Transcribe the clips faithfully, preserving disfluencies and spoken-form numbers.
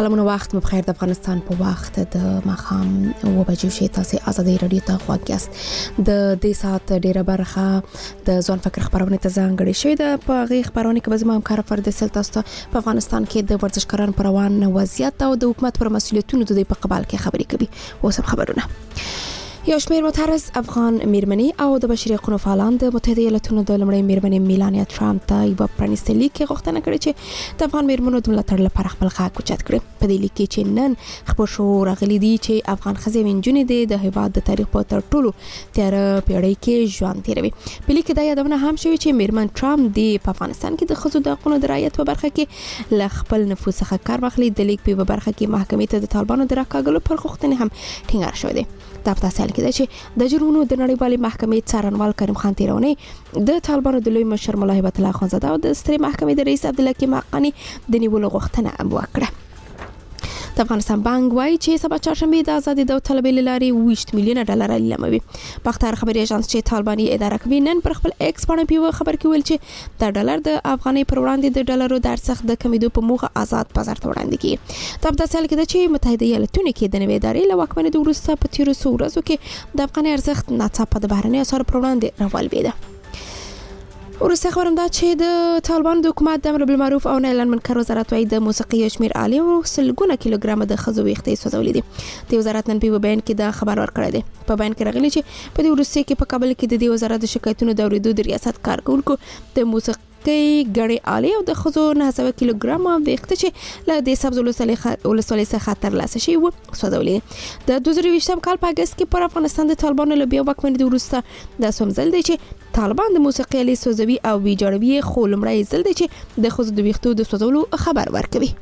سلامونه وخت مو بخیر. د افغانستان په وخت د ماښام و بجو شي تاسو ازادي رادیو ته غواګیاست. د دې ساعت ډیره برخه د ځوان فکر خبرونه ته ځانګړې شوې ده. په غي خبرونه کې به زموږ همکار فرد سلطاسته په افغانستان کې د ورزشکارانو پر روان وضعیت او د حکومت پر مسولیتونو د په قبال کې خبرې کوي. اوس خبرونه یو شمېر معترض افغان میرمنې او د بشري حقوقو فعالان د متحده ایالاتونو د لومړۍ میرمنې میلانیا ټرامپ ته یو پرانیستي لیک غوښتنه کړې چې د افغان میرمنو د ملاتړ لپاره خپل غږ اوچت کړي. په دې لیک کې چې نن خبر شو راغلي دي چې افغان ښځې وینجونې دي د هیواد د تاریخ په تر ټولو تیاره پیړۍ کې ژوند تیروي. په لیک کې دا یادونه هم شوې چې میرمن ټرامپ د په افغانستان کې د ښځو د حقوقو د رعایت په برخه کې له خپل نفوذ څخه کار واخلي. د لیک په برخه کې محکمې ته د طالبانو د راکاګلو پر غوښتنې هم ټینګار شوې ده. دا په تاسو کې ده چې د جرمونو د نړیوالې محکمې څارنوال کریم خان تیرونی د طالبانو د لوی مشر مولا هیبت الله خانزاده او د سترې محکمې د رئیس عبدالحکیم حقانی د نیولو غوښتنه وکړه. د افغانستان بانک وايي چې سبا چهارشنبه د ازادي د طلبې لارې ویشت میلیونه ډالر لیموي. بختار خبري اژانس چې طالباني اداره کوي نن پر خپل ایکس باندې پیو خبر کې ویل چې د ډالر د افغاني پر وړاندې د ډالرو د ارزښت د کمیدو په موخه آزاد بازار ته وړاندې کیږي. تب د سال کې د چې متحده ایالاتونو کې د نوې ادارې له واکمنۍ د وروسته په تیرو څو ورځو کې د افغاني ارزښت ناڅاپه د بهرنۍ اسعارو پر وړاندې راولوېده. ورسته خبرم دا چې د طالبان د حکومت د امر بالمعروف او نهي عن المنکر وزارت وايي د موسیقي شمیر عالی او سلګونه کیلوګرام د خزو ویختې سوځولې دي. د وزارت نن په بیان کې دا خبر ورکړی دی. په بیان کې راغلی چې په دې ورسته کې په کابل کې د دې وزارت د شکایتونو د اوریدو د ریاست کارکونکو د موسیقي کې غړي عالی او د خزو نه سوه کیلوګرام ویخته چې له دې سبز ولسوالۍ څخه تر لاسه شي و سوځولې. د دوه زره ویشتم کال په اگست کې پر افغانستان د طالبانو له بیا واکمنۍ د وروسته د سومزل دی چې طالبان د موسیقي علی سوزوي او ویجاړوي خو لمړی ځل دی چې د خزو د ویختو د سوځولو خبر ورکوي.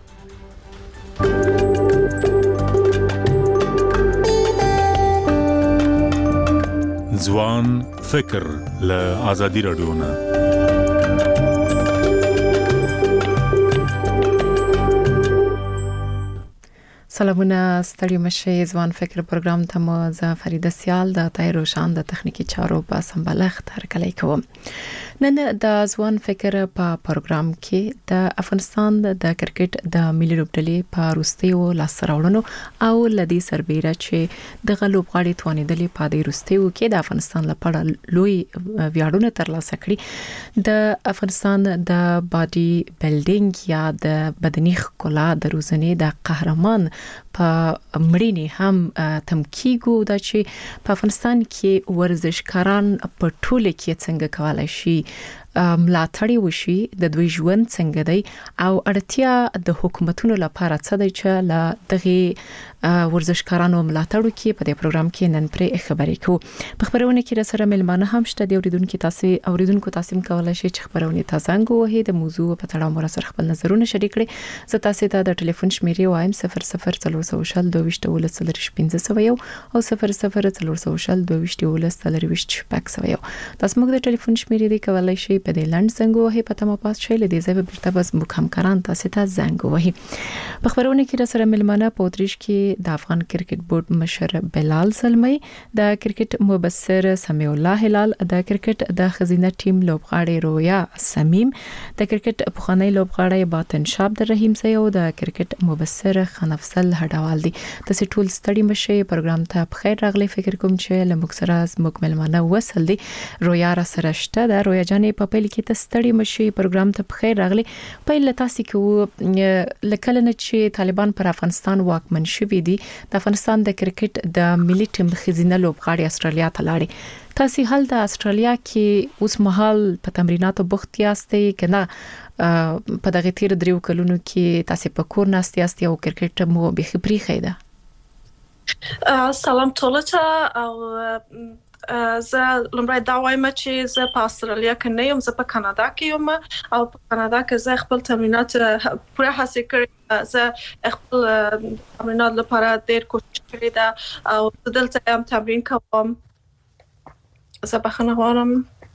ځوان فکر له ازادي رادیو نه سلامونه ستړي مشه. ځوان فکر پروګرام ته مو ز فریده سیال د تایرو شان د تخنیکی چارو په سمبالښت هرکلی کوم. نن د ځوان فکر په پروګرام کې د افغانستان د کرکټ د ملي لوبډلې په روستیو لاسراوړنو او لدی سربېره چې د غلوبغاړي توانیدلې په دې روستیو کې د افغانستان لپاره لوی ویاړونه ترلاسه کړي. د افغانستان د باډي بلډینګ یا د بدني ښکلا د روزنې د قهرمان په مړینه هم تمکیګو دا چې په افغانستان کې ورزشکاران په ټوله کې څنګه کولای شي ملاتړ وشي، د دوی ژوند څنګه دی او اړتیا د حکومتونو لپاره څه دی چې لا دغه ورزشکارانو ملاتړ کوي. په دې پروګرام کې نن پرې خبرې کوو. په خبرونه کې را سره ملمانه هم شته. د اوریدونکو تاسو اوریدونکو تاسو کولای شئ چې خبرونه تاسو وهي د موضوع په تړاو مر سره خپل نظرونه شریک کړئ. زه تاسو ته د ټلیفون شمیرې وایم صفر صفر څلور سوشل دوه ویشت ولسل پنځه سوه یو او صفر صفر څلور سوشل دوه ویشت ولسل ویشت شپږ سوه یو. تاسو موږ د ټلیفون شمیرې دی کولای شئ په دې لاند زنګ وهي په تمه پاس شئ لدې ځای برته بس مکمکران تاسو ته زنګ وهي. په خبرونه کې را سره ملمانه په اتریش کې د افغان کرکټ بورډ مشر بلال زلمی، د کرکټ مبصر سمیع الله هلال، د کرکټ د خزینه ټیم لوبغاړي رویا سمیم، د کرکټ پخوانی لوبغاړي باطن شاه عبدالرحیم زئی او د کرکټ مبصر خنفصل هډوال دي. تاسو ټول ستړي مشه. پروګرام ته بخیر راغلی. فکر کوم چې لمک سره زموږ ملمانه وصل دي. رویا را سره شته. د رویا جانې په پیل کې ته ستړي مشه. پروګرام ته بخیر راغلی. پیل تاسو کې لکه نه چې طالبان پر افغانستان واکمن شوي دي، د افغانستان د کرکټ د ملي ټیم خزینه لوبغاړي استرالیا ته لاړې. تاسو هل د استرالیا کې اوس مهال په تمریناتو بوخت یاستئ کنه؟ په دغه تیر دریو کلونو کې تاسو په کور ناست یاستئ او کرکټ مو به خبري خیده؟ سلام ټول ته. او زه لمړی دا وایم چې زه په استرالیا کې نه یم، زه په کاناډا کې یم او په کاناډا کې زه خپل تمرینات پوره هڅه کړې. زه خپل تمرینات لپاره ډېر کوشش کړې ده او دلته هم تمرین کوم. زه بخښنه غواړم.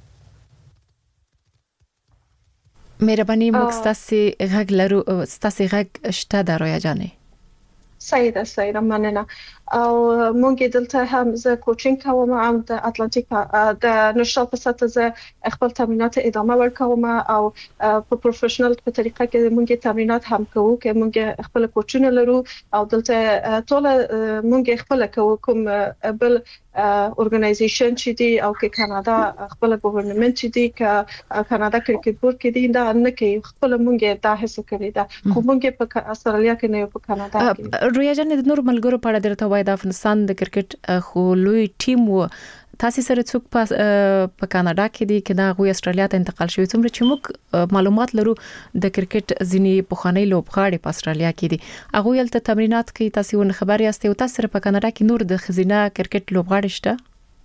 مهرباني موږ ستاسو غږ لرو. ستاسو غږ شته د رویا جانې؟ صحیح ده صحیح ده مننه. او مونږ دلته هم زه کوچینګ کوم او د اتلانتیک د نشال په سطح زه خپل تمرینات ادامه ورکوم او په پروفیشنل په طریقه کې مونږ تمرینات هم کوو چې مونږ خپل کوچونه لرو او دلته ټول مونږ خپل کوو کوم بل اورګنایزیشن چې دی او کې کاناډا خپل ګورنمنت چې دی ک کاناډا کرکټ بورډ کې دی دا نه کوي خپل مونږ دا هڅه کړې ده خو مونږ په استرالیا کې نه په کاناډا کې رویا جان د نور ملګرو په اړه درته وای د افغانستان د کرکټ خو لوی ټیم و تاسو سره څوک په کاناډا کې دي کله غوي استرالیا ته انتقال شوی څومره چې موږ معلومات لرو د کرکټ ځینی پخوانی لوبغاړي په استرالیا کې دي هغه یلته تمرینات کوي تاسو ونه خبر یاست او تاسو په کاناډا کې نور د خزینه کرکټ لوبغاړي شته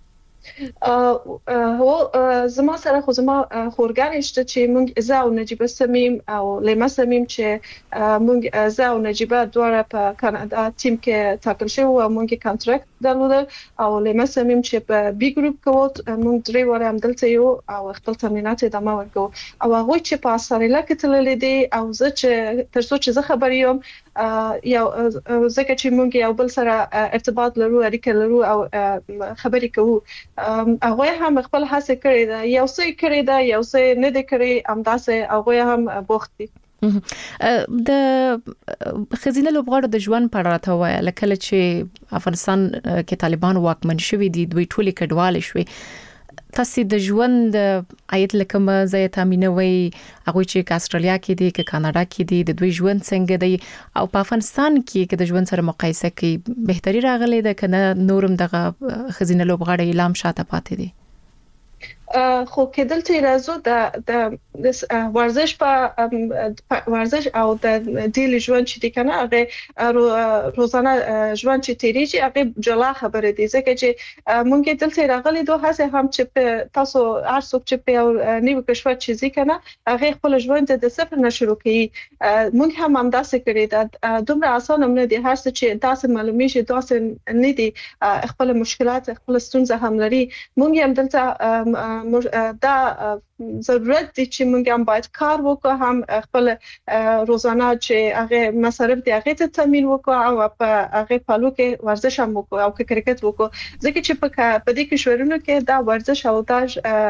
هو زما سره خو زما خورګان شته چې مونږ زه او نجيبه سمیم او لیما سمیم چې مونږ زه او نجيبه دواړه په کاناډا ټیم کې ټاکل شو او مونږ کانټراکټ درلود او لیما سمیم چې په بي ګروپ کې مونږ درې واره هم دلته یو او خپل تمرینات ادامه ورکو او هغه چې په استرالیا کې تللې دي او زه چې تر څو چې زه خبر یم یو زکه چې مونږ یو بل سره ارتباط لرو اړیکه لرو او خبرې کوو هغه هم خپل هڅه کړې ده یو څه کړې ده یو څه نه ده کړې همداسې هغه هم بوخت دي د خزینه لوبغاړو د ژوند په اړه راته وایي لکه چې افغانستان کې طالبان واکمن شوي دي دوی ټولي کډوال شوي تاسو د ژوند آیت لکه زه تامینوي هغه چې استرالیا کې دي کې کاناډا کې دي د دوی ژوند څنګه دی او په افغانستان کې کې د ژوند سره مقایسه کوي بهتري راغلي ده کنه نورم دغه خزینه لوبغاړي اعلان شاته پاتې دي خو کېدل چې راځو د د ورزش په ورزش او د ډیلی ژوند چې د کنه هغه روزانه ژوند چې تیریږي هغه جلا خبره دي ځکه چې مونږ دلته راغلي دوه هڅه هم چې تاسو ارڅوک چې په نیو کشور چې ځکنه هغه خپل ژوند د صفر نه شروع کوي مونږ هم همداسې کړی دا دومره اسانه نه دي هر څه چې تاسو معلومي شي تاسو نه دي خپل مشکلات خپل ستونزې هم لري مونږ هم دلته دا ضرورت دي چې موږ هم باید کار وکړو هم خپل روزانه چې هغه مصارف دي هغه ته تامین وکړو او په هغه پالو کې ورزش هم وکړو او کرکټ وکړو ځکه چې په په دې کې شورونو کې دا ورزش او دا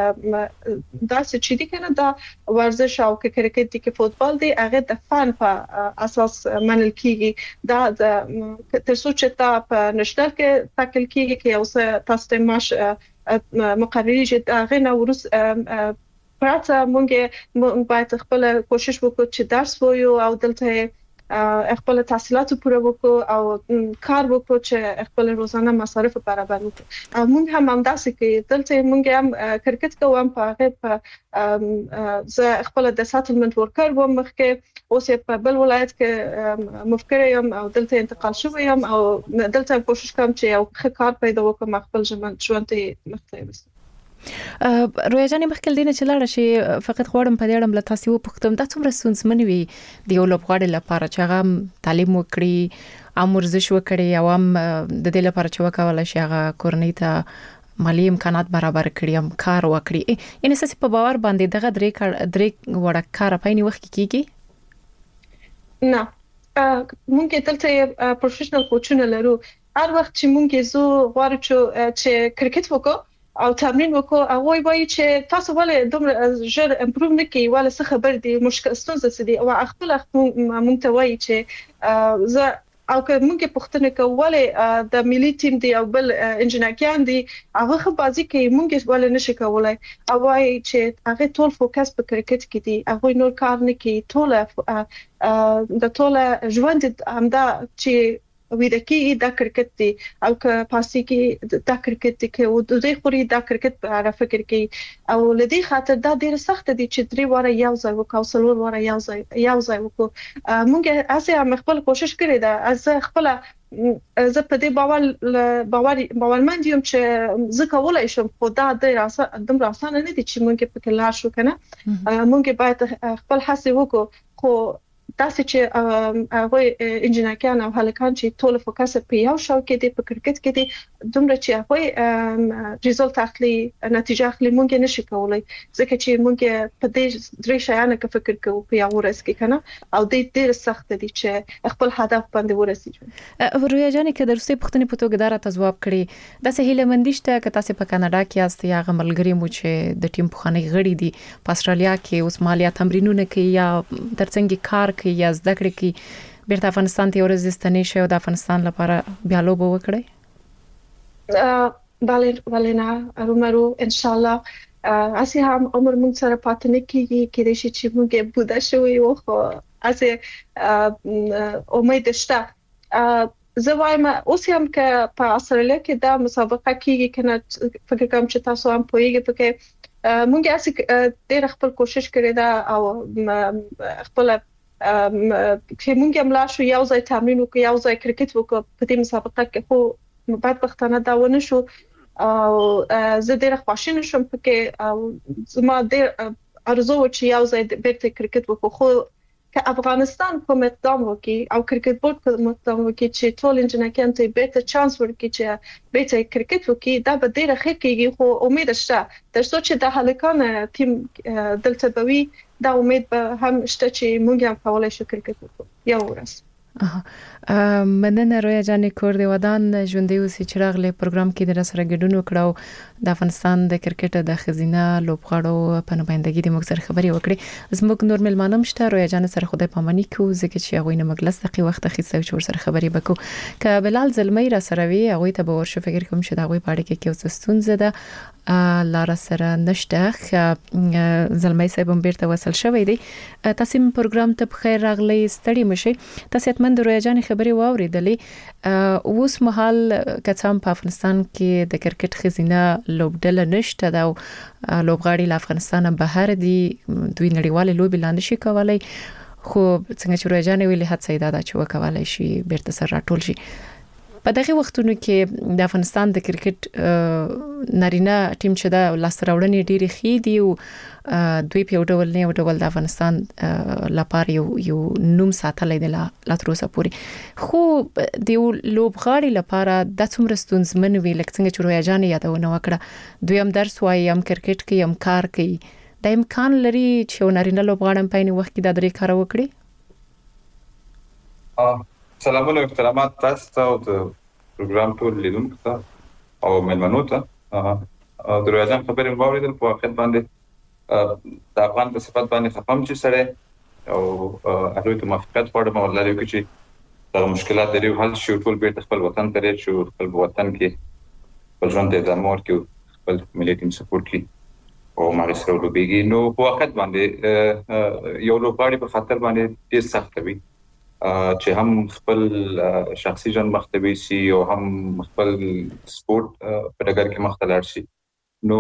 دا چې دي کنه دا ورزش او کرکټ دي کې فوتبال دي هغه د فن په اساس منل کیږي دا تر څو چې تا په نشټر کې تاکل کیږي کې اوس تاسو ماش مقرری چې هغه نو ورس پراته مونږ باید خپل کوشش وکړو چې درس وایو او دلته خپل تحصیلات پوره وکړو او کار وکړو چې خپل روزانه مصارف برابر وکړو مونږ هم همداسې کوي دلته مونږ هم کرکټ کوو په هغه په زه خپل د ساتلمنت ورکر وم مخکې اوس په بل ولایت کې مفکر یم او دلته انتقال شوم یم او دلته کوشش کوم چې یو ښه کار پیدا وکړم خپل ژوند ته مخته وسم رویا جان مخکې دینه چې لاړ شي فقط غواړم په دې اړه مل تاسو وپوښتم دا څومره سونسمن وي د یو لوبغاړي لپاره چې هغه تعلیم وکړي او ورزش وکړي او هم د دې لپاره چې وکول شي هغه کورنۍ ته مالی امکانات برابر کړي هم کار وکړي یعنی سس په باور باندې دغه درې درې وړه کار په نی وخت کې کیږي نه مونږ دلته پروفیشنل کوچونه لرو هر وخت چې مونږ زو غواړو چې کرکټ وکړو او تمرین وکړو هغه وایي چې تاسو ولې دومره ژر امپروو نه کوي ولې څه خبر دي مشکل ستونزه څه دي او خپل مونږ ته وایي چې زه او که مونږ پښتنه کولای د ملي ټیم دی او بل انجنیران دي هغه خو بازي کوي مونږ ولې نشي کولای او وایي چې هغه ټول فوکس په کرکټ کې دي هغه نور کار نه کوي ټول د ټول ژوند همدا چې وې د کې دا کرکټ دی او که پاسي کې دا کرکټ دی کې او د دې خوري دا کرکټ په اړه فکر کوي او لدی خاطر دا ډیر سخت دي چې درې واره یو ځای وکاو څلور واره یو ځای یو ځای وکړو مونږه اسه هم خپل کوشش کړی دا از خپل زه په دې باور باور باورمند یم چې زه کولای شم خو دا د دم راسانه نه دي چې مونږ په کلا شو کنه مونږ باید خپل هڅه وکړو خو تاسو چې هغه انجینرکان او هلکان چې ټول فوکس په یو شاو کې دي په کرکټ کې دي دومره چې هغه ریزلټ اخلي نتیجه اخلي مونږ نشي کولای ځکه چې مونږ په دې درې شیانو کې فکر کوو په یو ورځ کې کنه او دې ډېر سخت دي چې خپل هدف باندې ورسیږي. رویا جان کې درسته پښتنې په توګه دارته ځواب کړي د سهیله مندشته ک تاسو په کاناډا کې است یا غملګری مو چې د ټیم په خانه غړي دي په استرالیا کې اوس مالیا تمرینونه کوي یا ترڅنګ کار کوي یا زده کړې کوي بیرته افغانستان ته ورزستنی شو د افغانستان لپاره بیا لوب وکړي. بله بله نه رومرو ان شاء الله اسی هم عمر مونږ سره پاتې نه کیږي کېدای شي چې مونږ بوده شوی او خو اسی امید شته. زه وایم اوس هم که په استرالیا کې دا مسابقه کیږي کنه فکر کوم چې تاسو هم پوهیږئ پکې مونږ اسی ډېر خپل کوشش کړی دا او خپل چې مونږ هم لا شو یو ځای تمرین وکړو یو ځای کرکټ وکړو په دې مسابقه کې خو بدبختانه دا ونه شو او زه ډېر خوشاله شوم پکې او زما ډېر ارزو چې یو ځای بیرته کرکټ وکړو خو که افغانستان کوم اقدام وکړي او کرکټ بورډ کوم اقدام وکړي چې ټول انجینرکان ته بیرته چانس ورکړي چې بیرته کرکټ وکړي دا به ډېر ښه کیږي خو امید شته ترڅو چې د هلکان ټیم دلته بوي دا امید به هم شته چې موږ هم کولای شو کرکټ وکړو یو ورځ. مننه رویا جان کور دی ودان ژوندۍ اوسې چراغ له پروګرام کې در سره ګډون وکړو د افغانستان د کرکټ د خزینه لوبغاړو په نمائندګۍ د موږ سره خبري وکړي زموږ نور ملمانم شته رویا جان سره خدای پامنی کو ځکه چې هغه نه مګلس دقیق وخت اخیسته چې ور سره خبري وکړو ک بلال زلمی را سره وی هغه ته به ورشو فکر کوم چې دا غوي پاړي کې کې وسستون زده لار سره نشته زلمی صاحب هم بیرته وصل شوی دی تاسو پروګرام ته بخیر راغلی ستړي مشي تاسو من رویا جان خبري واوریدلې اوس مهال کڅام په افغانستان کې د کرکټ خزینه لوبډله نشته دا لوبغاړي له افغانستان بهر دي دوی نړیوال لوبي لاندې شي کولای خو څنګه چې رویا جان ویلي هڅه ایدا دا چې وکولای شي بیرته سره راټول شي. په دغه وختونو کې د افغانستان د کرکټ نارینه ټیم چې دا لاستراوړنې ډېری خې دي او دوی په یو ډول نه یو ډول د افغانستان لپاره یو یو نوم ساتلای دی لا تر اوسه پورې خو د لوبغاړي لپاره د څومره ستونزمن وی لکه څنګه چې رویا جان یادونه وکړه دوی هم درس وایي هم کرکټ کوي هم کار کوي د امکان لري چې نارینه لوبغاړي په یوه وخت کې د درې کار وکړي. سلام علیکم احترامات تاسو ته او د پروګرام ټول لیدونکو ته او مېلمنو ته د رویا جان خبرې مو واوریدل په وخت باندې د افغان په صفات باندې خپم چې سره او هغه ته موافقت غواړم او لري چې دا مشکلات لري حل شي ټول بیرته خپل وطن ته راشي خپل وطن کې خپل ژوند ته ادامه ورکړي خپل ملي ټیم سپورټ کړي او ماري سره لوبېږي نو په وخت باندې یو لوبغاړي په خاطر باندې ډېر سخت وي چې هم خپل شخصي ژوند مختوي سي او هم خپل سپورت په ډګر کې مختلف شي نو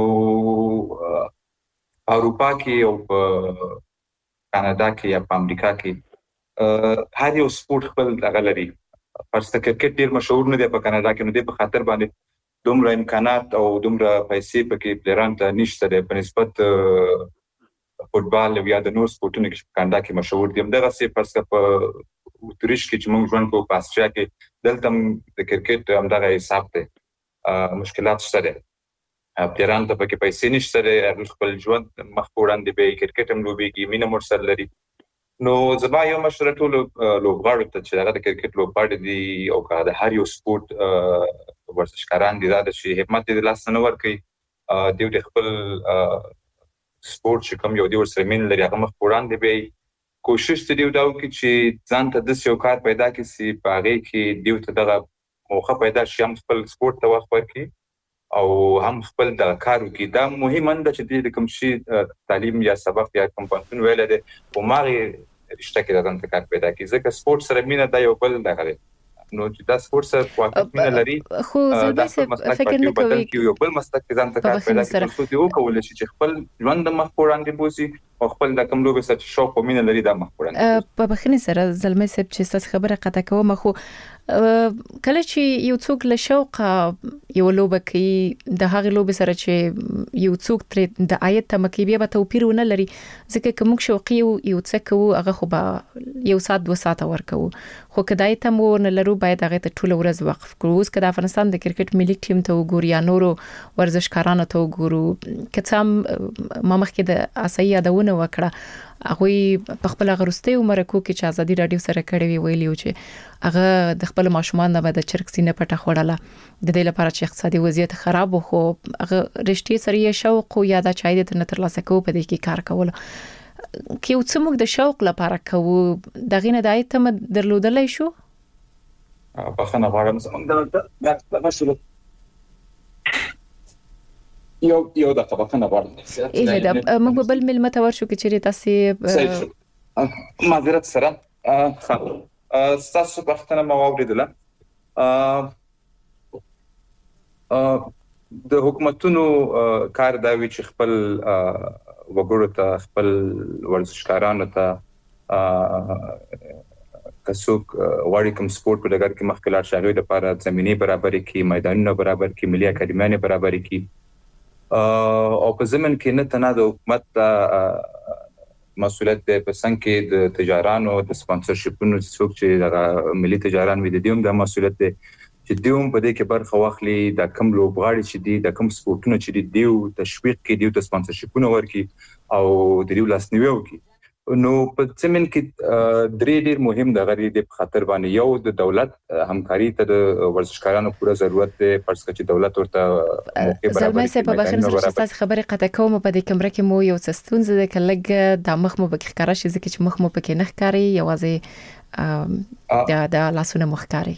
اروپا کې او کاناډا کې یا په امریکا کې هر یو سپورت خپل غلري پرسته کرکټ ډیر مشهور نه دی په کاناډا کې نو دی په خاطر باندې دومره امکانات او دومره پیسې پکې پلیران ته نشته دی په نسبت فوتبال یا د نور سپورتونو کې کاناډا کې مشهور دي همدغه سي پرسته په توريش کې چې موږ ژوند کوو په استرالیا کې دلته د کرکټ همدغه حساب دی مشکلات شته دي پلیران ته پکې پیسې نشته دی خپل ژوند مخ وړاندې به کرکټ هم لوبېږي مینه مور سره لري نو زما یو مشوره ټول لوبغاړو ته چې هغه د کرکټ لوبغاړي دي او که د هر یو سپورت ورزشکاران دي دا چې همت دې لاس نه ورکړي دوی خپل سپورت چې کوم یو دی ورسره مين لري هغه مخ وړاندې به کوشش ته دیو دا وکړي چې ځان ته د یو کار پیدا کړي چې په هغه کې دیو ته دغه موخه پیدا شي هم خپل سپورت ته وخت ورکړي او هم خپل د کار وکړي دا مهمه ده چې د کوم شي تعلیم یا سبق یا کوم پانتون ویل دي او ماغي رشته کې ځان ته کار پیدا کړي ځکه سپورت سره مینه دا یو بل دغه نو چې دا سپورت سره واقعي مینه لري خو زه فکر نه کوي یو بل مسلک ځان ته کار پیدا کړي چې یو کول شي چې خپل ژوند مخ وړاندې بوزي او خپل د کوم لوبې سره شوق او مینه لري دا مخ وړاندې په بخښنې سره زلمه صاحب چې تاسو خبره قطع کوم خو کله چې یو څوک له شوق یو لوبه کوي د هغه لوبې سره چې یو څوک تر د آیت تمکی بیا به توپیر ونه لري ځکه کوم شوقي یو څه کوو هغه خو به یو ساعت دوه ساعت ورکو خو کدای ته مو نه لرو باید هغه ته ټول ورځ وقف کړو اوس کله افغانستان د کرکټ ملي ټیم ته وګورو یا نورو ورزشکارانو ته وګورو کڅم ما مخکې د اسای یادونه وکړه هغه په خپل غرسته عمر کو کې چې ازادي رادیو سره کړی وی ویلیو چې هغه د خپل ماشومان نه د چرګ سینه پټه خوړله د دې لپاره چې اقتصادي وضعیت خراب وو هغه رښتې سره یې شوق او یا د چای د تر لاسه کو په دې کې کار کول کې او څومره د شوق لپاره کوو دغه نه دایته م درلودلای شو په خنه غواړم زمونږ د مشروع یو یو د قبقنه غواړم اې دا موږ بل مل متور شو کې چیرې تاسو معذرت سره اه تاسو په وختونه ما واوریدله د حکومتونو کار دا وی چې خپل وګړو ته خپل ورزشکارانو ته کڅوک واړی کوم سپورت په دغه کې مخکلات شاوې د لپاره زميني برابرۍ کې میدانونه برابر کې ملي اکیډمیانه برابرۍ کې او په زمن کې نه تنه د حکومت مسؤلیت ده په څنګه کې د تجارانو د سپانسرشپونو څوک چې د ملي تجاران وي د دیوم د مسؤلیت ده چې دیوم په دې کې برخه واخلي د کم لوبغاړي چې دي د کم سپورتونو چې دي دیو تشویق کې دیو د سپانسرشپونو ورکي او د دیو لاسنیوي وکي نو په زمين کې درې ډېر مهم د غری د خاطر باندې یو د دولت همکاري ته د ورزشکارانو پوره ضرورت دی پرڅ چې دولت ورته موقع برابر زلمه سه په بخښنه سره تاسو خبره قطع کوم په دې کمره کې مو یو څستون زده کلګ د مخ مو بکې ښکارا شي ځکه چې مخ مو پکې نه ښکاري یوازې د د لاسونه مخ ښکاري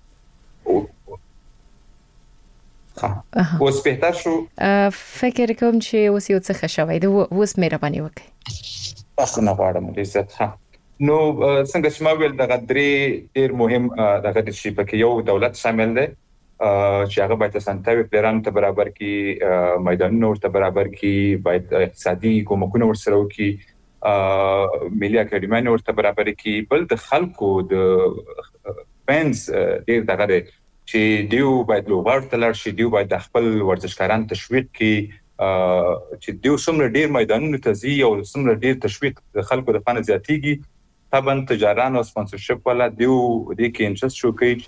ها اوس بهتر شو فکر کوم چې اوس یو څه خښوي د اوس مهرباني وکړئ اخنه غواړم عزت ها نو څنګه چې ما ویل د غدري ډیر مهم د غدري شي پکې یو دولت شامل دی چې هغه باید سنتوي پلان ته برابر کی میدانونو ته برابر کی باید اقتصادي کومکونه ورسره وکي ملي اکیډمیانه ورته برابر کی بل د خلکو د فینس ډیر دغه چې دیو باید لوبغاړو ته لار شي دیو باید خپل ورزشکاران تشویق کی چې دیو څومره ډیر میدانونو ته زی او څومره ډیر تشویق د خلکو د فن زیاتیږي طبعا تجاران او سپانسرشپ ولا دیو د کې انټرست شو کوي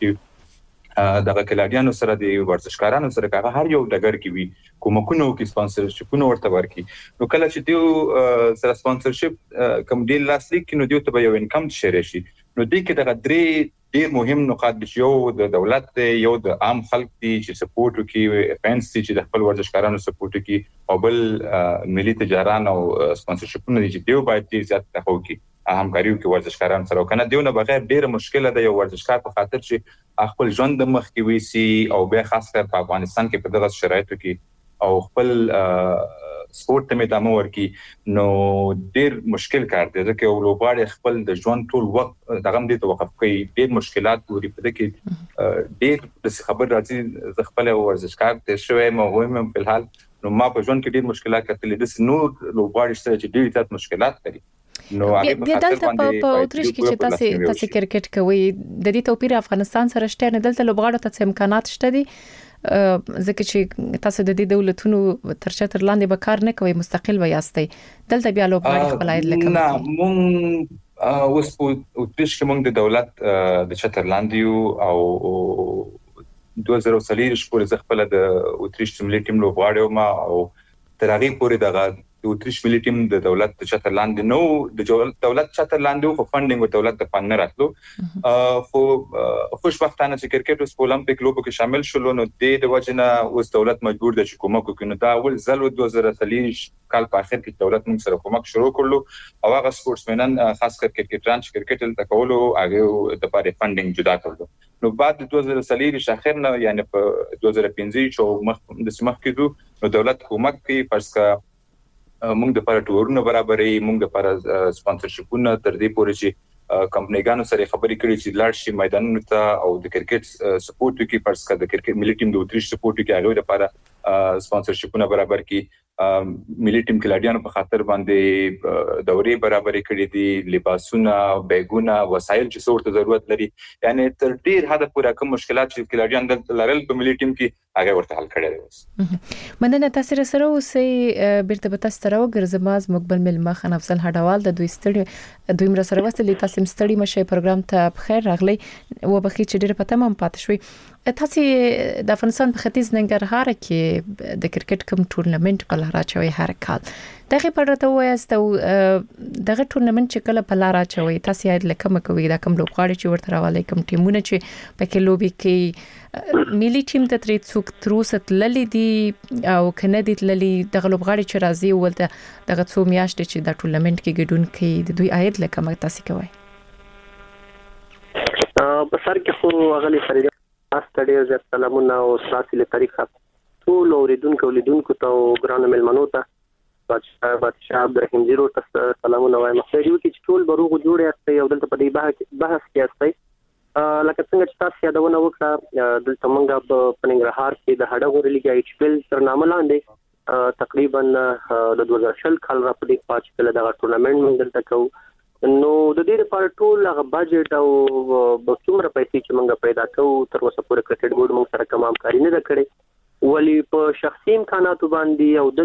چې دغه کلاډیانو سره د ورزشکارانو سره هغه هر یو ډګر کې وي کومکونو کې سپانسرشپونو ورته ورکي نو کله چې دیو سره سپانسرشپ کوم ډیل لاسلیک کې نو دیو ته یو انکم شریک شي نو دې کې دغه درې ډیر مهم نقاط دي یو د دولت یو د عام خلک دي چې سپورټ کوي فینس چې د خپل ورزشکارانو سپورټ کوي او بل ملي تجاران او سپانسرشپونه دي چې دیو باید زیات تخو کوي همکاري کوي ورزشکاران سره کنه دیونه بغیر ډیر مشکله ده یو ورزشکار په خاطر چې خپل ژوند د مخ کې وي سي او به خاص کر په افغانستان کې په دغه شرایطو کې او خپل سپورت ته مدامه ورکی نو ډیر مشکل کار دی ځکه یو لوبغاړی خپل د ژوند ټول وخت دغه دې ته وقف کوي ډیر مشکلات ورې په دې کې ډیر د خبر راځي ز خپل ورزشکار ته شوی مهم په الحال نو ما په ژوند کې ډیر مشکلات کتلې د نور لوبغاړي سره چې ډیر زیات مشکلات لري نو هغه په دلته په اوترش کې چې تاسو تاسو کرکټ کوي د دې توپیر افغانستان سره شته نه دلته لوبغاړو ته امکانات شته دي ځکه چې تاسو د دې دولتونو تر چتر لاندې به کار نه کوي مستقل ویاستئ دلته بیا لوبغاړي خپل عاید لکه نه مونږ اوس په اوترش کې مونږ د دولت د چتر لاندې او دوه زره څلور پورې خپل د اوترش ملي ټیم لوبغاړي ما او تر هغه پورې دغه د اوترش ملي ټیم د دولت د چتر لاندې نو د دولت چتر لاندې خو فندینګ او دولت د فند نه راتلو خو خوشبختانه چې کرکټ اوس په اولمپیک لوبو کې شامل شول نو د وجنه اوس دولت مجبور دی چې کومک وکړي نو دا اول ځل دوه زره څلور کال په اخر کې دولت موږ سره کومک شروع کړلو او هغه سپورتسمنان خاص کر کرکټران چې کرکټ ته کولو هغه د پاره فندینګ جدا کړلو نو بعد د دوه زره څلور شاخر نه یعنی په دوه زره پنځه چې مخ د سمخ کېدو نو دولت کومک کوي پرسکا موږ د لپاره ټورونه برابرې موږ د لپاره سپانسرشپونه تر دې پورې چې کمپنیګانو سره خبرې کړې چې لاړ شي میدانونو ته او د کرکټ سپورټ کې پرسکا د کرکټ ملي ټیم د اوترش سپورټ کې هغه د لپاره سپانسرشپونه برابر کړي، ملي ټیم کلاډیانو په خاطر باندې دورې برابر کړي دي، لباسونه، بیګونه، وسایل چې څورته ضرورت لري، یعنی تر ډیر حد پورې کوم مشکلات چې کلاډیان دلته لرل په ملي ټیم کې هغه ورته حل کړي دي. مننه تاسو سره اوسې بیرته به تاسو سره وګرځم. از مقبل ملما خان افضل هډوال د دوی ستړي دوی مر سره وستلې تاسو ستړي مشه پروګرام ته بخیر راغلی و بخیر چې ډیره پته مم پاتې شوي. تاسو د افغانستان په ختیځ ننګرهار کې د کرکټ کوم ټورنمنت په لار اچوي هر کال دغه په اړه ته وایست دغه ټورنمنت چې کله په لار اچوي تاسو یې لکه کوي دا کوم لوبغاړي چې ورته راولي کوم ټیمونه چې پکې لوبي کوي ملي ټیم ته ترې څوک تروست للی دي او کنه دي للی دغه لوبغاړي چې راځي ولته دغه څو میاشتې چې د ټورنمنت کې ګډون کوي د دوی عاید لکه تاسو کوي په سر کې خو اغلی فریده استړي زه سلامونه او سلاسي له طریقه ټول اوریدونکو لیدونکو ته ګران ملمنو ته بادشاہ بادشاہ عبدالرحیم زیرو ته سلامونه وایم. مخکې چې ټول بروغ جوړ یاستئ او دلته په دې بحث کې یاستئ لکه څنګه چې تاسو یادونه وکړه دلته موږ په ننګرهار کې د هډغور لیګ ایچ پی ال تر نامه لاندې تقریبا د دوه زره شل کال را پدې پاتې کله د ټورنمنت موږ دلته کوو. نو د دې لپاره ټول هغه بجټ او څومره پیسې چې موږ پیدا کوو تر اوسه پورې کرکټ بورډ موږ سره کوم همکاري نه کړې ولی په شخصي امکاناتو باندې او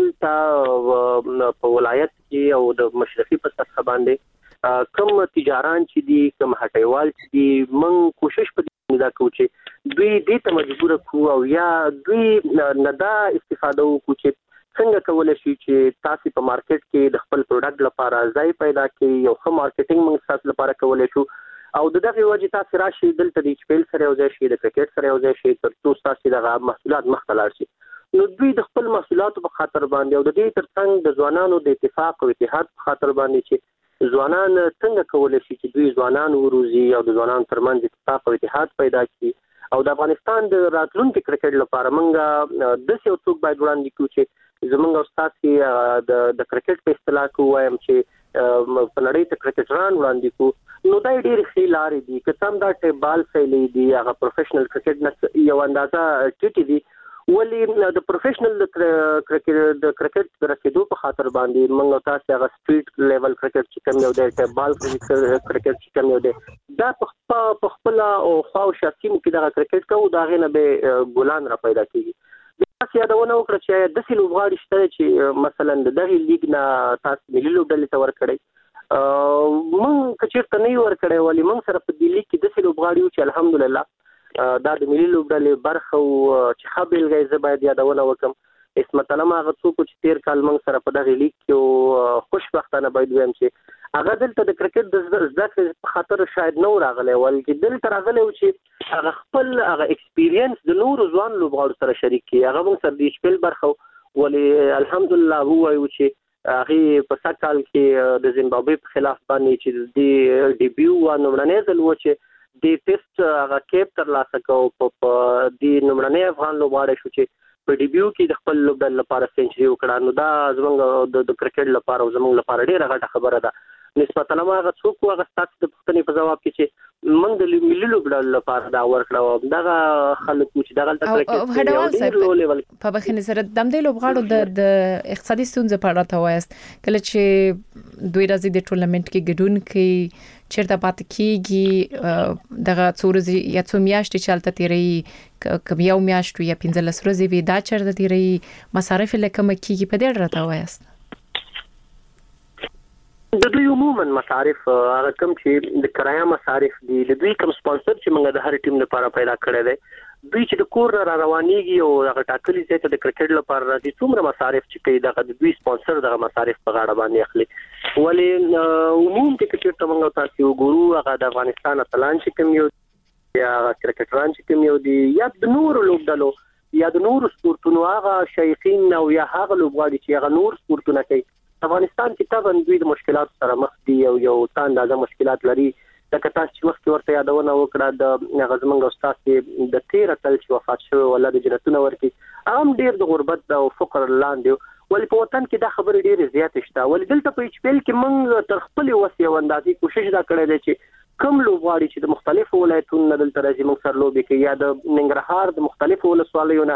دلته په ولایت کې او د مشرفي په سطح باندې کوم تجاران چې دي کوم هټیوال چې دي موږ کوشش په دا کوو چې دوی دې ته مجبور کو او یا دوی نه دا استفاده وکړي چې څنګه کولای شي چې تاسو په مارکیټ کې د خپل پروډکټ لپاره ځای پیدا کړئ یو ښه مارکیټینګ موږ تاسو لپاره کولای شو او د دغه وجه تاسو راشي دلته د خپل سره یو ځای شي د کرکټ سره یو ځای شي تر څو تاسو دغه محصولات مختلف شي. نو دوی د خپل محصولاتو په خاطر باندې او د دې ترڅنګ د ځوانانو د اتفاق او اتحاد په خاطر باندې چې ځوانان څنګه کولای شي چې دوی ځوانان وروزي او د ځوانانو ترمنځ اتفاق او اتحاد پیدا کړي او د افغانستان د راتلونکي کرکټ لپاره موږ د څو څوک باید وړاندې کوو چې زمونږ استاد کې د د کرکټ په اصطلاح کې وایم چې په نړۍ ته کرکټران وړاندې کو نو دا ډېر ښه لارې دي که څنګه دا ټیبال فیلې دي هغه پروفیشنل کرکټ نه یو اندازه ټیټي دي ولی د پروفیشنل کرکټ د کرکټ رسیدو په خاطر باندې موږ تاسو هغه سټریټ لیول کرکټ چې کوم یو د ټیبال کرکټ چې کوم یو دی دا په خپل او خاص شخصي کې دا کرکټ کوو دا غنه به ګولان را پیدا کیږي. تاسو یادونه وکړه چې د سیلو غاړي شته چې مثلا د دغه لیګ نه تاسو ملي لوبډلې ته ورکړی مونږ کچېرته نه ورکړی ولی مونږ سره په دې لیګ کې د سیلو غاړي چې الحمدلله دا د ملي لوبډلې برخه او چې خبل غیزه باید یادونه وکم اسمت علامه هغه څوک چې تیر کال مونږ سره په دغه لیګ کې خوشبختانه باید ویم چې هغه دلته د کرکټ د زده کړې په خاطر شاید نو راغلی ولکه دلته راغلی و چې هغه خپل هغه ایکسپیرینس د نورو ځوان لوبغاړو سره شریک کړي هغه موږ سره د خپل برخه ولی الحمدلله وایو چې هغه په سات کال کې د زیمبابوې په خلاف باندې چې د ډیبیو و نومړنۍ ځل و چې د ټیسټ هغه کیپ تر لاسه کو په د نومړنۍ افغان لوبغاړی شو چې په ډیبیو کې د خپل لوبډل لپاره سنچري وکړه نو دا زموږ د کرکټ لپاره زموږ لپاره ډیره غټه خبره ده. نسبتا ما هغه څوک هغه ستاسو د پښتنې په جواب کې چې موږ د ملي لوبډل لپاره دا ورکړو دا خلک چې دغه کرکټ لو لیول په بخښنې سره د دې لوبغاړو د د اقتصادي ستونزې په اړه ته وایست کله چې دوی راځي د ټورنمنت کې ګډون کوي چیرته پات کیږي دغه څورزي یا څو میاشتې چلته تیری کبي یو میاشت یا پنځلس ورځې وي دا چیرته تیری مصارف لکه مکیږي په دې اړه ته وایست د دوی عموما مصارف هغه کوم چې د کرایه مصارف دي د دوی کوم سپانسر چې موږ د هر ټیم لپاره پیدا کړی دی دوی چې د کور را روانيږي او هغه ټاکلي ځای ته د کرکټ لپاره راځي څومره مصارف چې کوي دغه د دوی سپانسر دغه مصارف په غاړه باندې اخلي ولی عموم کې کرکټ موږ تاسو وګورو هغه د افغانستان اتلان چې کوم یو یا کرکټران چې کوم یو دي یا د نور لوبډلو یا د نور سپورتونو هغه شایخین او یا هغه لوبغاړي چې هغه نور سپورتونه کوي افغانستان کې تابع دوی د مشکلات سره مخ دي او یو تاندازه مشکلات لري لکه تاسو چې وخت ورته یادونه وکړه د غزمنګ استاد کې د تیر کال چې وفات شو ولله د جنتونه ورکی عام ډیر د غربت او فقر لاندې ولې په وطن کې دا خبره ډیره زیات شته ولې دلته په ایچ پی ال کې موږ تر خپل وسیه وندازي کوشش دا کړی دی چې کوم لوبغاړي چې د مختلفو ولایتونو دلته راځي موږ سره لوبي کوي یا د ننګرهار د مختلفو ولسوالیو نه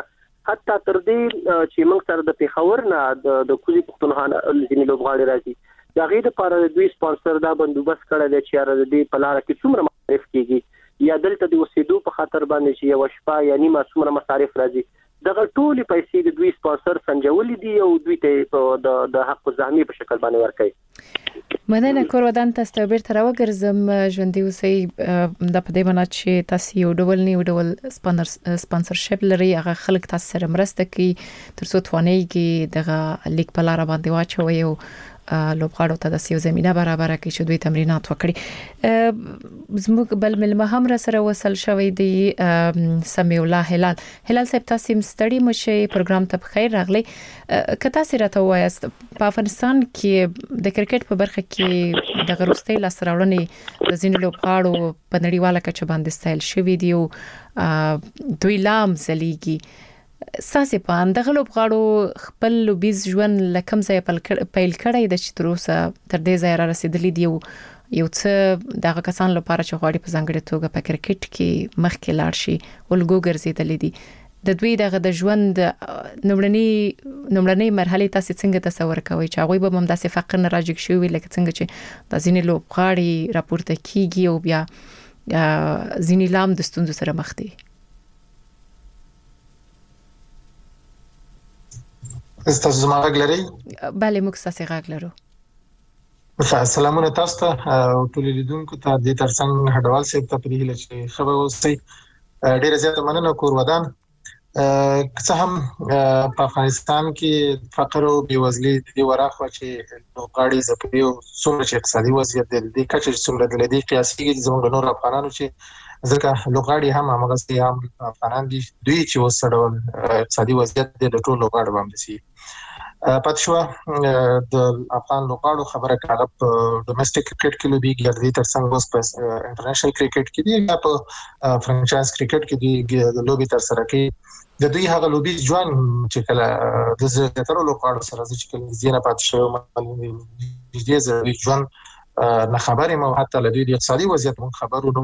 حتی تر دې چې موږ سره د پیښور نه د کوزي پښتونخوا ځینې لوبغاړي راځي دا غي د لپاره د دوی سپانسر دا بندوبست کړی دی چې را دې په لار کې څومره مصارف کیږي یا دلته د وسیدو په خاطر باندې چې یو شپه یا نیمه څومره مصارف راځي دغه ټولې پیسې د دوی سپانسر سنجولې دي او دوی ته د د حق زحمي په شکل باندې ورکړي. مننه کور ودان تاسو به تر وګرځم ژوندۍ اوسئ د په دې باندې چې تاسو یو ډول نیو ډول سپانسرشپ لري هغه خلک تاسو سره مرسته کوي تر څو توانېږي دغه لیک په لار باندې واچوي او لوبغاړو ته د سیو زمينه برابر کړي چې دوی تمرینات وکړي. زموږ بل ملما هم را سره وصل شوی دی سمیع الله هلال. هلال صاحب تاسو مستړی مشه پروګرام ته بخیر راغلی. کته سره ته وایست په افغانستان کې د کرکټ په برخه کې د غروستۍ لاسراوړنې د ځینې لوبغاړو په نړیواله کچه باندې ستایل شوی دی او دوی لام زلیږي. ساسې په اندغه لوبغاړو خپل لوبیز ژوند لکم ځای پیل کړی د چې تر اوسه تر دې ځای را رسیدلی دی یو څه دغه کسان لپاره چې غواړي په ځانګړي توګه په کرکټ کې مخکې لاړ شي ولګو ګرځیدلی دي د دوی دغه د ژوند نومړنی نومړنی مرحله تاسو څنګه تصور کوئ چې هغه به هم داسې فقر نه راځي شوی لکه څنګه چې د ځینې لوبغاړي راپورته کیږي او بیا ځینې لام د ستونزو سره مخ دي. تاسو زما غږ لرئ؟ بله موږ تاسو غږ لرو. سلامونه تاسو ته او ټول لیدونکو ته د ترڅنګ هډوال صاحب ته پرې هیله چې خبر اوسئ. ډیره زیاته مننه کور ودان. که څه هم په افغانستان کې فقر او بیوزلي د دې وراخوا چې لوبغاړي زپري او څومره چې اقتصادي وضعیت د دې کچې څومره د دې قیاسي زموږ نور افغانانو چې ځکه لوبغاړي هم هغه هم افغانان دي دوی چې وسړول اقتصادي وضعیت د ټولو لوبغاړو باندې سي پات شو د افغان لوبغاړو خبره کاغه په ډومېسټک کرکټ کې لوبي ګرځي تر څنګ اوس په انټرنیشنل کرکټ کې دی یا په فرانچایز کرکټ کې دی د لوبي تر سره کې د دوی هغه لوبي ځوان چې کله د زړه لوبغاړو سره چې کله زینا پات شو د دې زړه ځوان نه خبرې مو حتی له دې اقتصادي وضعیت مون خبرونو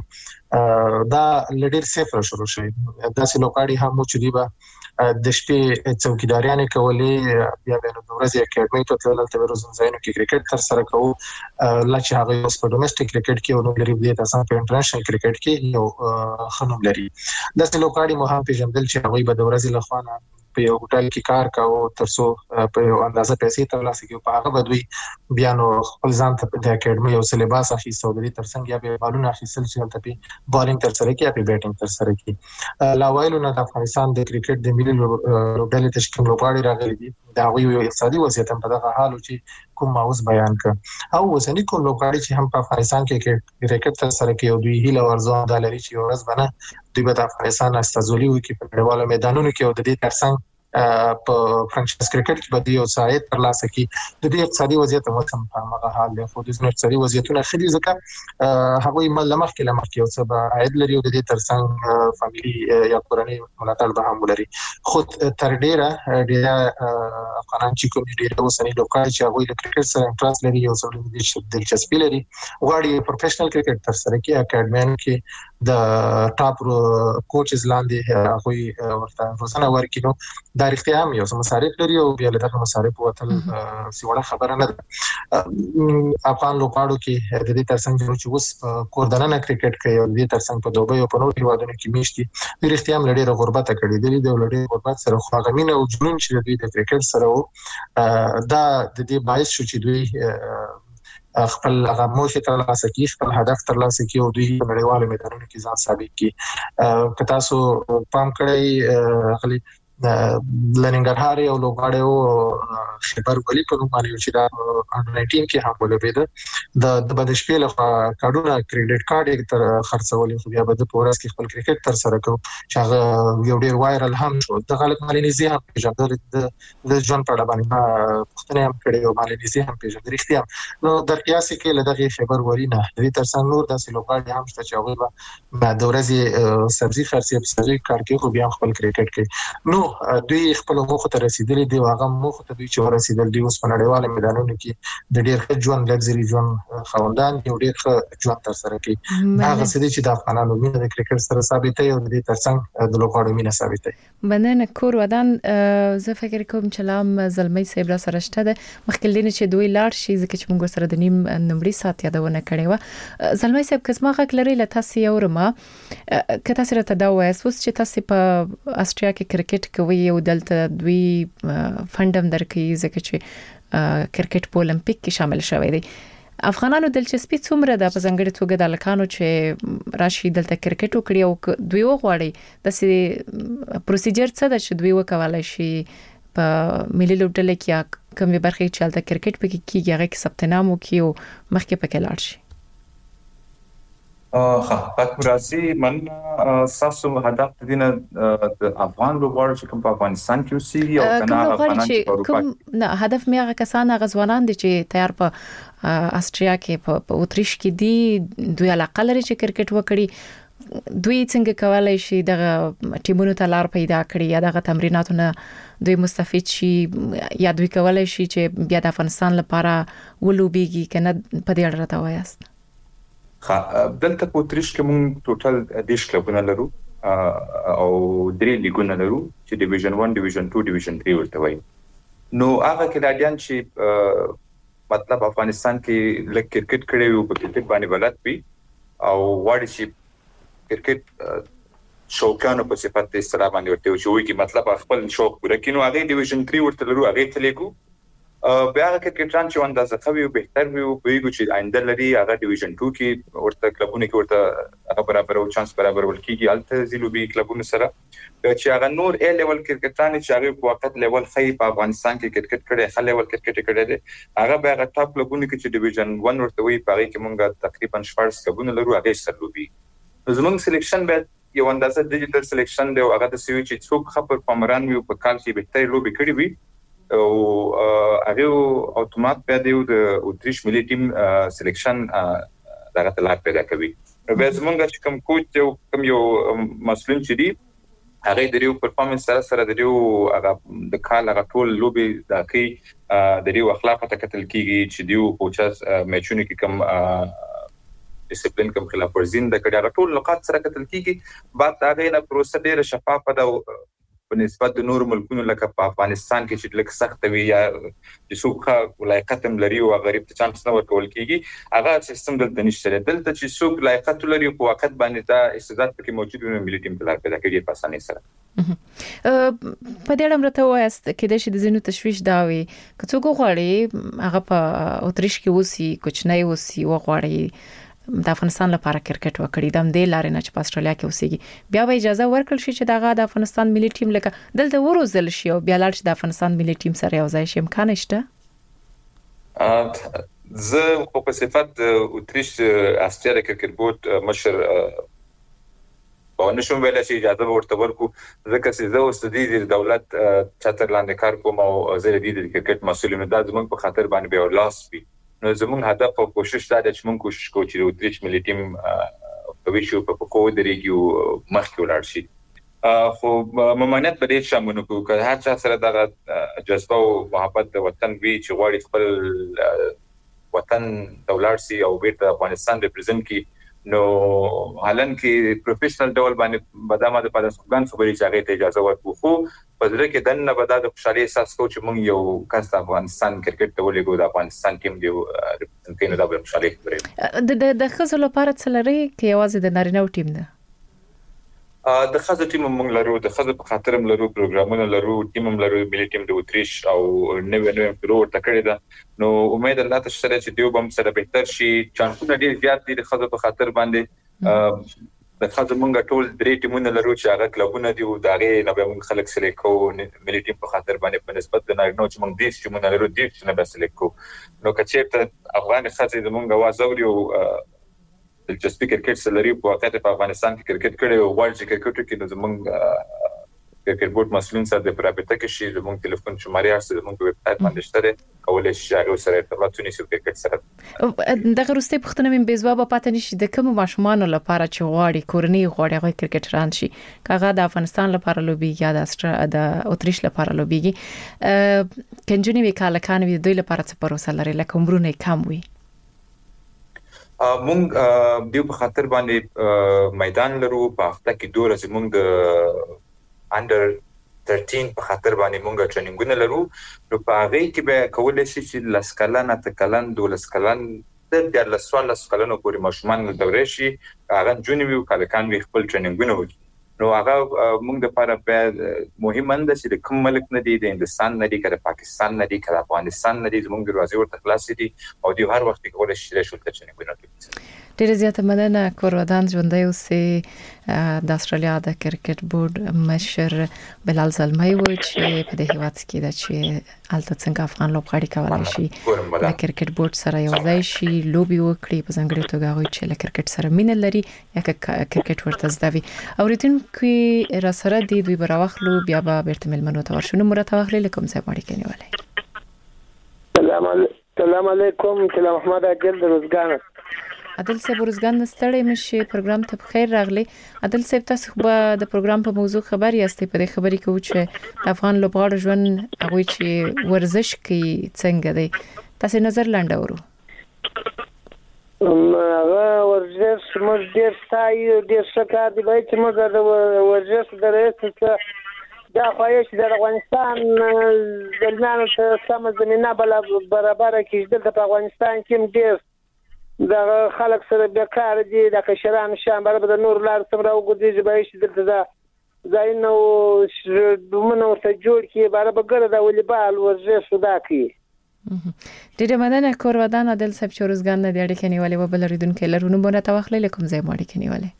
دا لډیر صفر شروع شي دا سې لوکاړي هم چې دی به د شپې څوکیداریانه کولې بیا به نو ورځې اکیډمي ته تلل ته ورځم ځایونو کې کرکټ تر سره کوو لکه هغه اوس په ډومېسټک کرکټ کې نو لري د تاسو په انټرنیشنل کرکټ کې یو خنوم لري د سې لوکاړي مو هم پیژندل چې هغه به د ورځې لخوانه په یو هوټل کې کار کاوه ترڅو په یو اندازه پیسې ترلاسه کړي په هغه بدوي بیا نو خپل ځان ته د اکیډمي او سلیباس اخیستو د دې ترڅنګ یا به بالون اخیستل چې تل په بالینګ تر سره کې یا په بیټینګ تر سره کې لا وایلو نه د افغانستان د کرکټ د ملي لوبډلې تشکیل لوبغاړي راغلي دي دا یو اقتصادي وضعیت په دغه حال چې کوم ماوس بیان کړ او وسنی کوم لوبغاړي چې هم په افغانستان کې کرکټ تر سره کې او دوی هیله ورزون د لري چې ورځ بنه دوی به د افغانستان استازولي وکړي په نړیوالو میدانونو کې او د دې ترڅنګ په فرانچایز کرکټ کې به یو سایت ترلاسه کړي د دې اقتصادي وضعیت هم په هغه حال دی خو د اقتصادي وضعیتونو خري ځکه هغه مل لمخ کې لمخ کې او څه به عاید لري او د دې ترڅنګ فاميلي یا کورنۍ ملاتړ به هم لري خو تر ډیره ډیره افغان چې کوم ډیره وسنی لوکال چې هغه د کرکټ سره انټرست لري او سره د دلچسپي لري غواړي پروفیشنل کرکټ تر سره کې اکیډمي کې د ټاپ کوچز لاندې هغه ورته روزنه ورکینو دا رښتیا هم یو مصارف لري او بیا له دغه مصارف وتل سیوړه خبره نه ده افغان لوبغاړو کې د دې ترڅنګ چې اوس کوردننه کرکټ کوي او د دې ترڅنګ په دوبه او په نورو هیوادونو کې میشتي رښتیا هم لري غربت کړي دي د لري غربت سره خو غمینه او جنون چې د دې کرکټ سره دا د دې باعث شو چې دوی خپل هغه موخه ترلاسه کړي خپل هدف ترلاسه کړي او دوی په نړیوالو میدانونو کې ځان ثابت کړي که تاسو پام کړئ غلي لننګرهار یو لوبغاړی او خبر ولی په نوم باندې چې دا انډر ناینټین کې هم ولوبېده د د بد شپې له کارډونه کریډټ کارت تر خرڅولې خو بیا به د پورس کې خپل کرکټ تر سره کو چې هغه یو ډیر وایرل هم شو د غلط مالینیزي هم پیژندل د ژوند په اړه باندې پښتنه هم کړي او مالینیزي هم پیژندل اختیار نو در قیاسي کې لدغه خبر وری نه د ترڅنګ نور داسې لوبغاړي هم شته چې هغه د ورځې سبزي خرڅي په سبزي کار کې خو بیا خپل کرکټ کوي نو دوی خپل موخه ته رسیدلي دی هغه موخه ته دوی چې ورسیدل دي اوس په نړیواله میدانونو کې د ډېر ښه ژوند لګزري ژوند خوندان یو ډیر ښه ژوند تر سره کوي. هغه څه چې د افغانانو مینه د کرکټ سره ثابتې او د ترڅنګ د لوبغاړو مینه ثابتې. مننه کور ودان. زه فکر کوم چې لام زلمی صاحب را سره شته د مخکلین چې دوی لاړ شي ځکه چې موږ سره د نیم نمبرې سات یادونه کړې و. زلمی صاحب کسمه غک لري له تاسو یو رما که تاسو راته دا وایي چې تاسو په استرالیا کې کرکټ کوي او دلته دوی فندم درکې ځکه چې کرکټ په اولمپیک کې شامل شوی دی. افغانانو دلچسپي څومره ده په ځنګړې توګه د لکانو چې راشي دلته کرکټ وکړي او دوی وغواړي د سي پروسیجر څه ده چې دوی وکولای شي په ملي لوبډله کې یا کومې برخې چې دلته کرکټ پکې کیږي هغه کې ثبت نام وکړي او مخکې پکې لاړ شي. ها پاتوراسي من ساسو هدف دینه د افغان لوبغاړو چې کوم په افغانستان کې اوسېږي او کنه افغانان چې په اروپا کې نه هدف مې هغه کسان غزوانان دي چې تیار په استرالیا کې په اوتریش کې دي دوی علاقه لري چې کرکټ وکړي. دوی څنګه کولای شي دغه ټیمونو ته لار پیدا کړي یا دغه تمریناتونه دوی مستفید شي یا دوی کولای شي چې بیا د افغانستان لپاره ولوبېږي کنه په دې اړه راته وایاست. خا دلته په اوتریش کې موږ ټوټل دیش کلبونه لرو او درې لیګونه لرو چې ډیویژن واحد ډیویژن دوه ډیویژن درې ورته وایي. نو هغه کلاډیان چې مطلب افغانستان کې لږ کرکټ کړي وي په کرکټ باندې بلد وي او واړي چې کرکټ شوقانو په صفت د استرا باندې ورته وي چې مطلب خپل شوق پوره کینو هغه ډیویژن درې ورته لرو هغه ته لګو بیا هغه کرکټران چې اندازه کوي او بهتر وي او بيګو چې آینده لري هغه ډیویژن دوه کې ورته کلبونه کې ورته هغه برابر او چانس برابر ولکېږي الته زیلوبي کلبونه سره چې هغه نور ا لیول کرکټران چې هغه په وخت لیول خې په افغانستان کې کرکټ کړي خل لیول کرکټ کړي دي هغه بیا هغه ټاپ کلبونه کې چې ډیویژن واحد ورته وي په هغه کې مونږه تقریبا شپږ کلبونه لرو هغه سره لوبي. زمونږ سلیکشن به یو اندازه ډیجیټل سلیکشن دی او هغه د سوي چې څوک خبر پامران وي په کال کې به تر لوبي کړي وي او هغه اتومات په دیو د اوتریش ملي ټیم سلیکشن دغه تلار پیدا کوي. به زمونږ چې کوم کوچ یو کوم یو مسلون چې دی هغه د ریو پرفارمنس سره سره د ریو هغه د کال هغه ټول لوبي د کی د ریو اخلاق ته کتل کیږي چې دیو کوچاس میچونه کې کوم ډیسپلین کوم خلاف ورزین د کډه ټول لقات سره کتل کیږي بعد هغه نه پروسه ډیره شفافه ده په نسبت د نور ملکونو لکه په افغانستان کې چې لکه سخت وي یا د سوق لایقت لري او غریب ته چانس نه ورکول کیږي هغه سیستم دلته نشته. دلته چې سوق لایقت لري په وخت باندې دا استعداد پکې موجود وي ملي ټیم بلار پیدا کوي په اسانۍ سره. په دې اړه مرته وایست کې د شي د زینو تشويش داوي که څوک غواړي هغه په اوتریش کې وسی کوچنۍ وسی وغواړي د افغانستان لپاره کرکټ وکړي د دې لارې نه چې په استرالیا کې اوسېږي بیا به اجازه ورکړل شي چې دغه د افغانستان ملي ټیم لکه دلته وروزل شي او بیا لاړ شي د افغانستان ملي ټیم سره یو ځای شي امکان شته. زه په صفت اوتریش استرالیا کرکټ بورډ مشر په نشم ویل شي اجازه ورته ورکو ځکه چې زه اوس د دولت چتر لاندې کار کوم او زه د کرکټ مسؤل یم د زمونږ په خاطر باندې به لاس وي. نو زموږ هدف او کوشش دا چې موږ کوشش کوو چې اوتریش ملي ټیم په ویشو په کوو درېږي مخکې ولاړ شي. خو ممانعت به دې شامل کو که هر چا سره دا جذبه او محبت د وطن وی چې غواړي خپل وطن دولت سي او بیرته افغانستان ریپرزنټ کی نو حالن کې پروفیشنل ډول باندې بدامه د پادشاهګان خبرې چاغې ته اجازه ورکو خو په ځکه کې دنه بدا د خوشالي احساس کو چې موږ یو کس د افغانستان کرکټ ته ولګو د افغانستان ټیم دی ریپرزنټ نه د خوشالي خبرې د د خزل لپاره څلري کې یوازې د نارینه ټیم ده د خزل ټیم موږ لرو د خزل په خاطر موږ لرو پروګرامونه لرو ټیم موږ لرو ملي ټیم د اوتریش او نوې نوې پرو تکړه ده نو امید الله ته سره چې دیو بم سره بهتر شي چانسونه ډیر زیات دي د خزل په خاطر باندې د خزل موږ ټول درې ټیمونه لرو چې هغه کلبونه دي او داغه نه به موږ خلک سلیکټ کوو ملي ټیم په خاطر باندې په نسبت د نارینه چې موږ دیش ټیمونه لرو دیش نه به سلیکټ کوو نو کچېرته افغان خزل موږ وازوري او دلچسپي کرکټ سره لري په واقعیت په افغانستان کې کرکټ کړي او ورلد کرکټ کې د زمونږ کرکټ بورډ مسؤلین سره د پرابطه کې شي زمونږ ټلیفون شمارې ارسه زمونږ ویب سټ باندې شته کولای شي هغه سره ارتباط ونیسي کرکټ سره دغه روسته پښتنه من بيزوابه پاتې نشي د کوم ماشومان لپاره چې غواړي کورنۍ غواړي هغه کرکټران شي کاغه د افغانستان لپاره لوبي یا د استرا د اوتریش لپاره لوبيږي کنجونی وکاله کان وی دوی لپاره څه پروسه لري لکه عمرونه کم وي مونږ دیو په خاطر باندې میدان لرو په هفته کې دوه ورځې مونږ د انډر ترټین په خاطر باندې مونږ ټریننګونه لرو. نو په هغه کې به کولای شي چې لس کلن اته کلن دولس کلن د دیارلس څوارلس کلنو پورې ماشومان د دورې شي هغه جونې وي کالکان وي خپل ټریننګونه وکړي. نو هغه موږ د لپاره به مهمه ده چې د کوم ملک نه دی د هندستان نه دی که د پاکستان نه دی که د افغانستان نه دی زموږ دروازې ورته خلاصې دي او دوی هر وخت کولای شي چې شولته ټریننګونه وکړي. ډیره زیاته مننه. کور ودان ژوندی اوسې. د استرالیا د کرکټ بورډ مشر بلال زلمی و چې په دې هیواد کې د چې الته څنګه افغان لوبغاړي کولای شي د کرکټ بورډ سره یو ځای شي لوبي وکړي په ځانګړي توګه هغه چې له کرکټ سره مینه لري یا کرکټ ورته زده وي. اوریدونکو را سره دی دوی براوخلو بیا به بیرته ملمنو ته ورشو. مرته واخلي لکم ځای باندې کېنولای. سلام علیکم. سلام علیکم. سلام محمد عادل روزګان. عادل صاحب روزګان نستړی مشي پروګرام ته بخیر راغلی. عادل صاحب تاسو به د پروګرام په موضوع خبر یاستئ. په دې خبرې کې و چې افغان لوبغاړو ژوند هغه چې ورزش کوي څنګه دی تاسو نظر لاندورو. هغه ورزش موږ ډیر ستایو ډیر شکر دی وای چې موږ د ورزش درته دا خواهش د افغانستان زلمانو ته سم زمينه برابر کېږي. د افغانستان کې ډیر دا خلک سره بیکار دي د کشران شان برابر د نور لار سم راوګدي چې به شي دلته دا ځای نو دومره ورته جوړ کی برابر ګره دا والیبال ورزش ودا کی. ډیره مننه. کور ودان عادل صاحب چې روزګان نه دی اړیکې نیولې و بل ریدونکو لرونو مونږ ته واخلې لکم ځای اړیکې نیولې.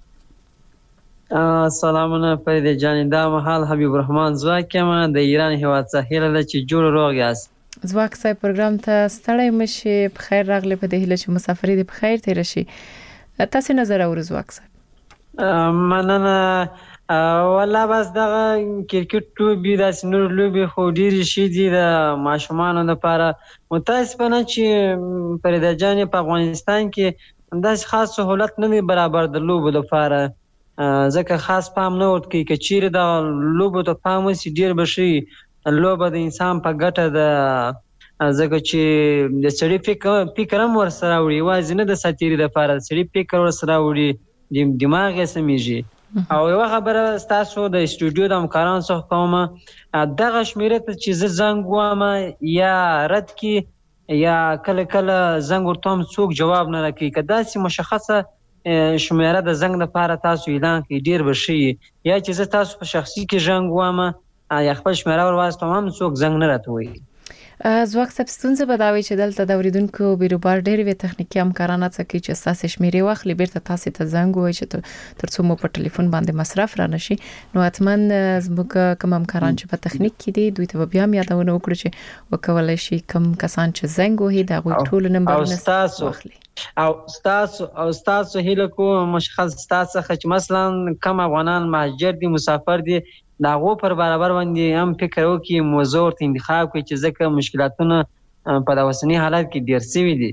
سلامونه فرید جان. دا مهال حبیب الرحمن زواک ما د ایران هیواد ساحل له چې جوړ روغ یاست. زواک صاحب پروګرام ته ستړی مشي په خیر راغلی په دې هله چې مسافرې دې په خیر تیر شي. تاسو نظر اورئ زواک صاحب؟ مننه. والله بس دا کرکټ لوبي د نور لوبي خو ډیر شي دي د ماشومانو لپاره. متاسفانه چې فرید جان په افغانستان کې انداز خاص سہولت نه برابر د لوبو لپاره ځکه خاص پام نه ورکړي. که چیرې د لوبو ته پام وشي ډیر بشي لوبه د انسان په ګټه ده ځکه چې د سړي فکر فکر هم ورسره وړي یوازې نه د ساتیري لپاره د سړي فکر ورسره وړي دماغ یې سمیږي. او یو خبره تاسو د استودیو د همکارانو څخه کومه دغه شمیره ته چې زه زنګ وم یا رد کی یا کله کله زنګ ورته هم څوک جواب نه راکوي که داسې مشخصه شمیره د زنګ لپاره تاسو اعلان کړئ ډیر به ښه وي. یا چې زه تاسو په شخصي کې زنګ وم یا خپل شمیره ور واستوم هم څوک زنګ نه راته وایي. زواک صاحب ستونزه به دا وي چې دلته د اوریدونکو بیروبار ډېر وی تخنیکی همکارانه څه کوي چې تاسو شمیرې واخلي بیرته تاسو ته زنګ وایي چې ترڅو مو په ټلیفون باندې مصرف را نشي. نو اتمن زموږ کوم همکاران چې په تخنیک کې دي دوی ته بیا یادونه وکړو چې وکولای شي کوم کسان چې زنګ وهي دا غوښ ټول نمبرونه واخلي. او تاسو او تاسو هیله کوم مشخص تاسو چې مثلا کم افغانان مهاجر دي مسافر دي داغو پر برابر باندې هم فکر وکړي موضوع ورته انتخاب کړي چې ځکه مشکلاتونه په د اوسنی حالت کې ډیر سوي دي.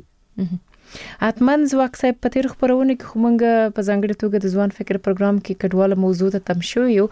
اتمن زواک صاحب په تیر خبرونه کې خمنګ په ځانګړي توګه د ځوان فکر پروګرام کې کډواله موضوع ته تم شو یو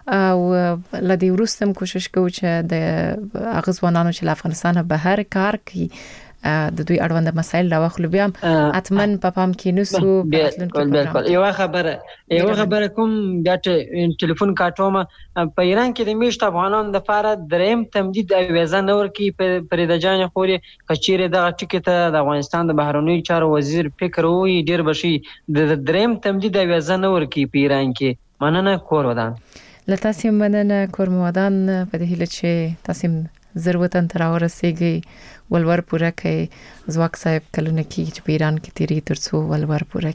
او لدی ورستم کوشش کوي چې د اغزوانانو چې افغانستان بهر کار کوي د دوی اړوند مسایل راوخلو بیا اتمن په پام کې نسو بالکل بالکل. یو خبره یو خبره کوم بیا ټلیفون کاټوم په ایران کې د میشت افغانانو لپاره دریم تمدید او ویزه نور کې فرید جان خوري کچېره د ټیکټ د افغانستان د بهرنیو چارو وزیر فکر وی ډیر بشي د دریم تمدید او ویزه نور کې په ایران کې. مننه کور ودان. لته سیم مننه کور ودان په دې هله چې تاسو ضرورتن تر ورسېږي ولور پوره کوي. زواک صاحب کلونه کې چې په ایران کې تیری ترڅو ولور پوره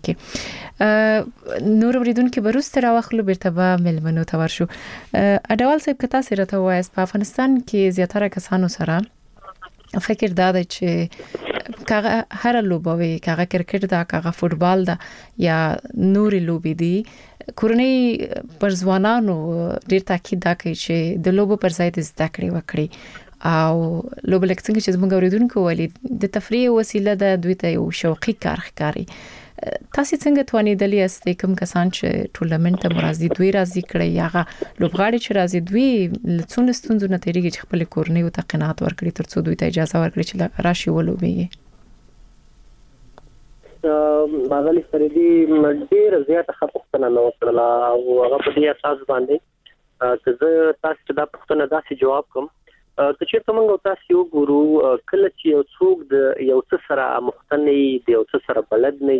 کوي. نور وریدونکو بروست راوخلو بیرته به ملمنو ته ورشو. اډوال صاحب کتا سره ته وایس په افغانستان کې زیاتره کسانو سره فکر دا دی چې کاغه هر لوبوي کاغه کرکټ دا کاغه فوتبال دا یا نور لوبي دي کورنۍ پر ځوانانو ډیر تاکید دا کوي چې د لوبو پر ځای د زده کړې وکړي او لوبل څنګه چې زموږ اوریدونکو ولې د تفریح وسیله ده دوی ته یو شوقي کار ښکاري. تاسو څنګه توانیدلی است کوم کسان چې ټورنمنت ته مرادي دوی راځي کړی هغه لوبغاړي چې راځي دوی لڅون ستونزو نه تیریږي چې خپل کورنۍ او ته قناعت ورکړي ترڅو دوی ته اجازه ورکړي چې راشي ولوبي. باغلی فریدي ډېر زیاته خپختنه نو کړلا او هغه په دې اساس باندې چې زه تاسو ته دا پوښتنه داسې جواب کوم چې چې موږ تاسو یو ګورو کله چې یو څوک د یو څه سره مختنی د یو څه سره بلد نه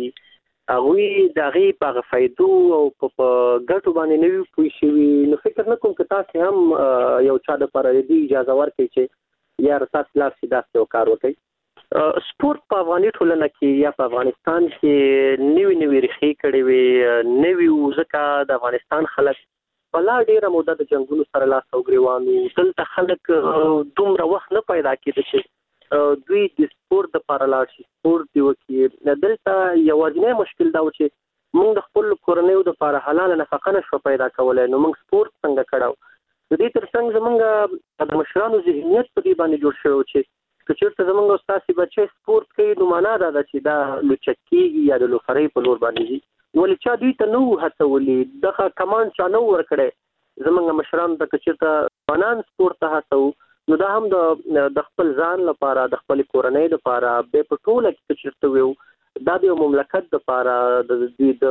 هغه د غي په فائدو او په ګټو باندې نه وي پوي شي نو فکر نه کوم چې تاسو هم یو چا د پر دې اجازه ورکړي چې یا تاسو لا سیده څه کار وکړي سپورت په افغاني ټولنه کې یا په افغانستان کې نوې نوې ریښې کړې وي نوې وزکه د افغانستان خلک بلا ډیره موده د جنگونو سره لاس او ګریوانو دلته خلک دومره وخت نه پیدا کېده چې دوی د سپورت لپاره لاړ شي سپورت دی وکړي دلته یوازینی مشکل دا و چې موږ د خپل کورنیو لپاره حلال نفقه نشو پیدا کولای نو موږ سپورت څنګه کړو د دې ترڅنګ زمونږ د مشرانو ذهنیت په دې باندې جوړ شوی چې چې چېرته زمونږ استاد بچي سپورت کوي نو معنا دا ده چې دا لوچکیږي یا د لوفرۍ په لور باندې ولې چا دوی ته نو هڅولې دغه کمان چا نو ورکړي زمونږ مشران د کچته فنان سپورت ته هڅو نو دا هم د د خپل ځان لپاره د خپل کورنۍ لپاره به په ټوله کې چیرته ویو دا د مملکت لپاره د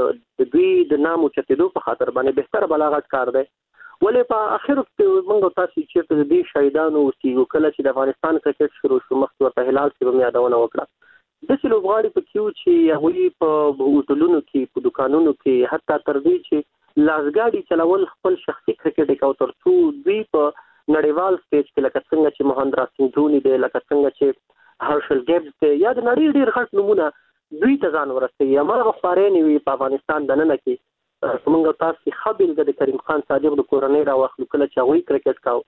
د دوی د نامو چتېدو په خاطر باندې بهتر بلاغت کار دی ولې په اخر کې موږ تاسو چیرته د دې شهیدانو اوسېږو کله چې د افغانستان کرکټ شروع شو مخکې ورته هلال کې به یادونه وکړه د څه لوبغاړي په کیو چې هغوی په هوټلونو کې په دکانونو کې حتی تر دې چې لاسګاډي چلول خپل شخصي کرکټ کو تر څو دوی په نړیوال سټیج کې لکه څنګه چې مهندرا سنگھ دھوني دی لکه څنګه چې هرشل گیبز دی یا د نړۍ ډېر غټ نمونه دوی ته ځان ورسوي هماغه خبرې نه وي په افغانستان دننه کې څنګه تاسو خبرګ د کریم خان صادق د کورنۍ را واخلو کله چې هغوی کرکټ کاو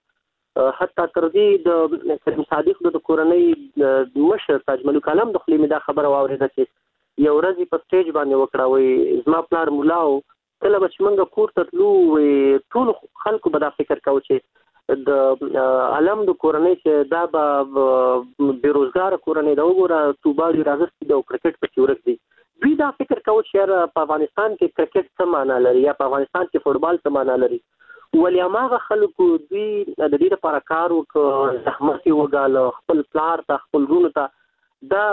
حتی تر دې د کریم صادق د کورنۍ مشر تاج ملک عالم د خپل دا خبره واورېده چې یو ورځ په سټیج باندې وکړه وي زما پلار مولا او کله به چې موږ کور ته تلو ټول خلکو به دا فکر کوي چې د عالم د کورنۍ چې دا به بیروزګار کورنۍ دا وګوره توباړي راغستې د کرکټ په ورک دي دوی دا فکر کوي چې په افغانستان کې کرکټ څه معنا لري یا په افغانستان کې فوټبال څه معنا لري ولې هغه خلکو دوی د دې لپاره کار وکړ زحمت یې وګاله خپل پلار ته خپل ورونو ته دا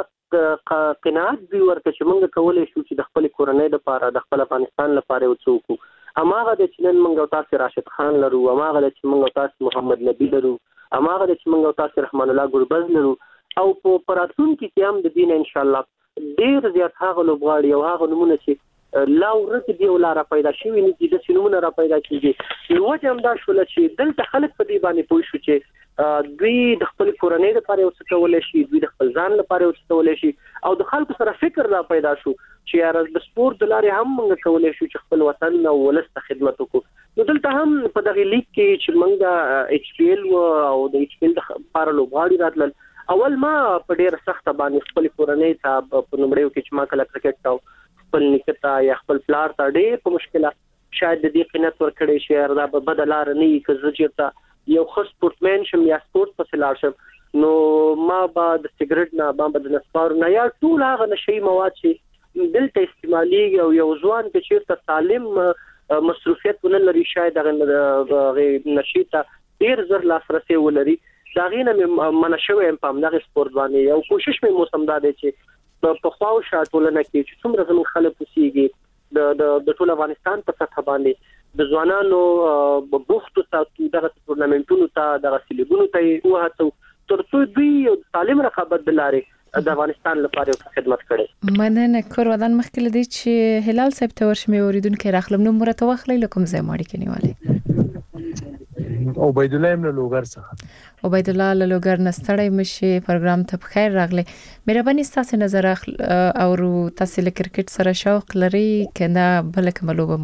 قناعت دوی ورکړه چې موږ کولی شو چې د خپل کورنۍ لپاره د خپل افغانستان لپاره یو څه وکړو هماغه د چې نن موږ تاسو راشد خان لرو هماغه د چې موږ تاسو محمد نبی لرو هماغه د چې موږ تاسو رحمان الله ګربز لرو او په پراتونکو کې هم د دین ان شاء الله ډیر زیات هغه لوبغاړي او هغه نمونه چې لا ورته دی ولاره پیدا شوی نه دي د سينمونه را پیدا کیږي نو وجه هم دا شول چې دلته خلک په دې باندې پوه شو چې دوی د خپل کورنۍ لپاره یو څه کولای شي دوی د خپل ځان لپاره یو څه کولای شي او د خلکو سره فکر را پیدا شو چې یاره د سپورت د لارې هم موږ کولای شو چې خپل وطن او ولس ته خدمت وکړو نو دلته هم په دغه لیګ کې چې موږ ایچ پی ایل او د ایچ پی ایل لپاره لوبغاړي راتلل اول ما په ډېر سخت باندې خپل کورنۍ ته په نومړیو کې چې ما کله کرکټ کاو خپل نکتا یا خپل پلار ته ډېر په مشکله شاید د دې قناعت ورکړې شي دا به بدلار نه وي که زه چېرته یو ښه سپورټمین شم یا سپورټ پسې لاړ شم نو ما به د سګرټ نه ما به د نسوارو نه یا ټول هغه نشهیي مواد چې دلته استعمالېږي او یو ځوان که چېرته سالم مصروفیت ونه لري شاید هغې نشې ته ډېر زر لاسرسی ولري د هغې نه مې منع شوی یم په همدغې سپورټ باندې او کوشش مې موسم دا دی چې په خواوشا ټولنه کې چې څومره زموږ خلک اوسېږي د د ټول افغانستان په سطح باندې د ځوانانو بوختو ساتو دغه ټورنمنټونو ته دغه سلیګونو ته یې وهڅو تر څو دوی یو سالم رقابت د لارې د افغانستان لپاره خدمت کړي مننه کور ودان مخکې لدی چې هلال صاحب ته ورشمه اوریدونکو راخلم نو مرته واخلې لکم زه ماړي کې نیواله عبید الله ابن لوګر څخه عبید الله له لوګر نستړی مشي پروګرام ته بخیر راغلی مهرباني ستاسو نظر او تاسو له کرکټ سره شوق لري کنه بل کوم لوبه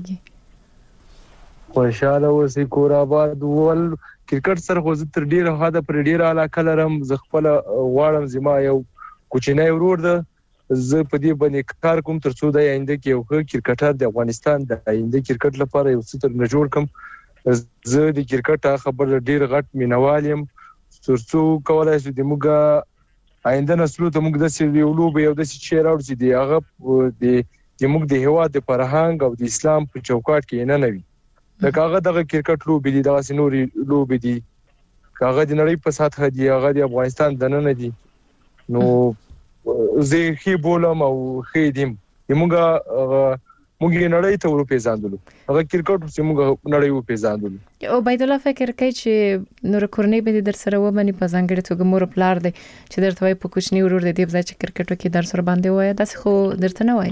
مخوخیږي خوشاله اوسې کور آباد ول کرکټ سره خو تر ډیره هدا پر ډیره علاقه لرم ز خپل غواړم زما یو کوچنی ورور ده زه په دې باندې کار کوم تر څو د آینده کې یو کرکټر د افغانستان د آینده کرکټ لپاره یو څه تر نه جوړ کم زه د کرکټ خبر ډیر غټ مینوال یم ترڅو کولای شو د موږ آینده نسلو ته موږ د سیو لوب یو د شي راوړ چې دی هغه د د موږ د هوا د فرهنګ او د اسلام په چوکاټ کې نه نوي دا هغه د کرکټ لوب دي د سينوري لوب دي هغه د نړۍ په سطح دی هغه د افغانستان د نن دي نو زه خې بولم او خې دیم موږ موږ یې نړۍ ته ورو پیژاندلو هغه کرکټ چې موږ نړۍ ورو پیژاندلو او عبید الله فکر کوي چې نور کورنۍ به در سره ومني په ځانګړي توګه مور پلار دی چې درته وای په کوچنی ورور دی د ځای چې کرکټ کې در سره باندې وای داسې خو درته نه وای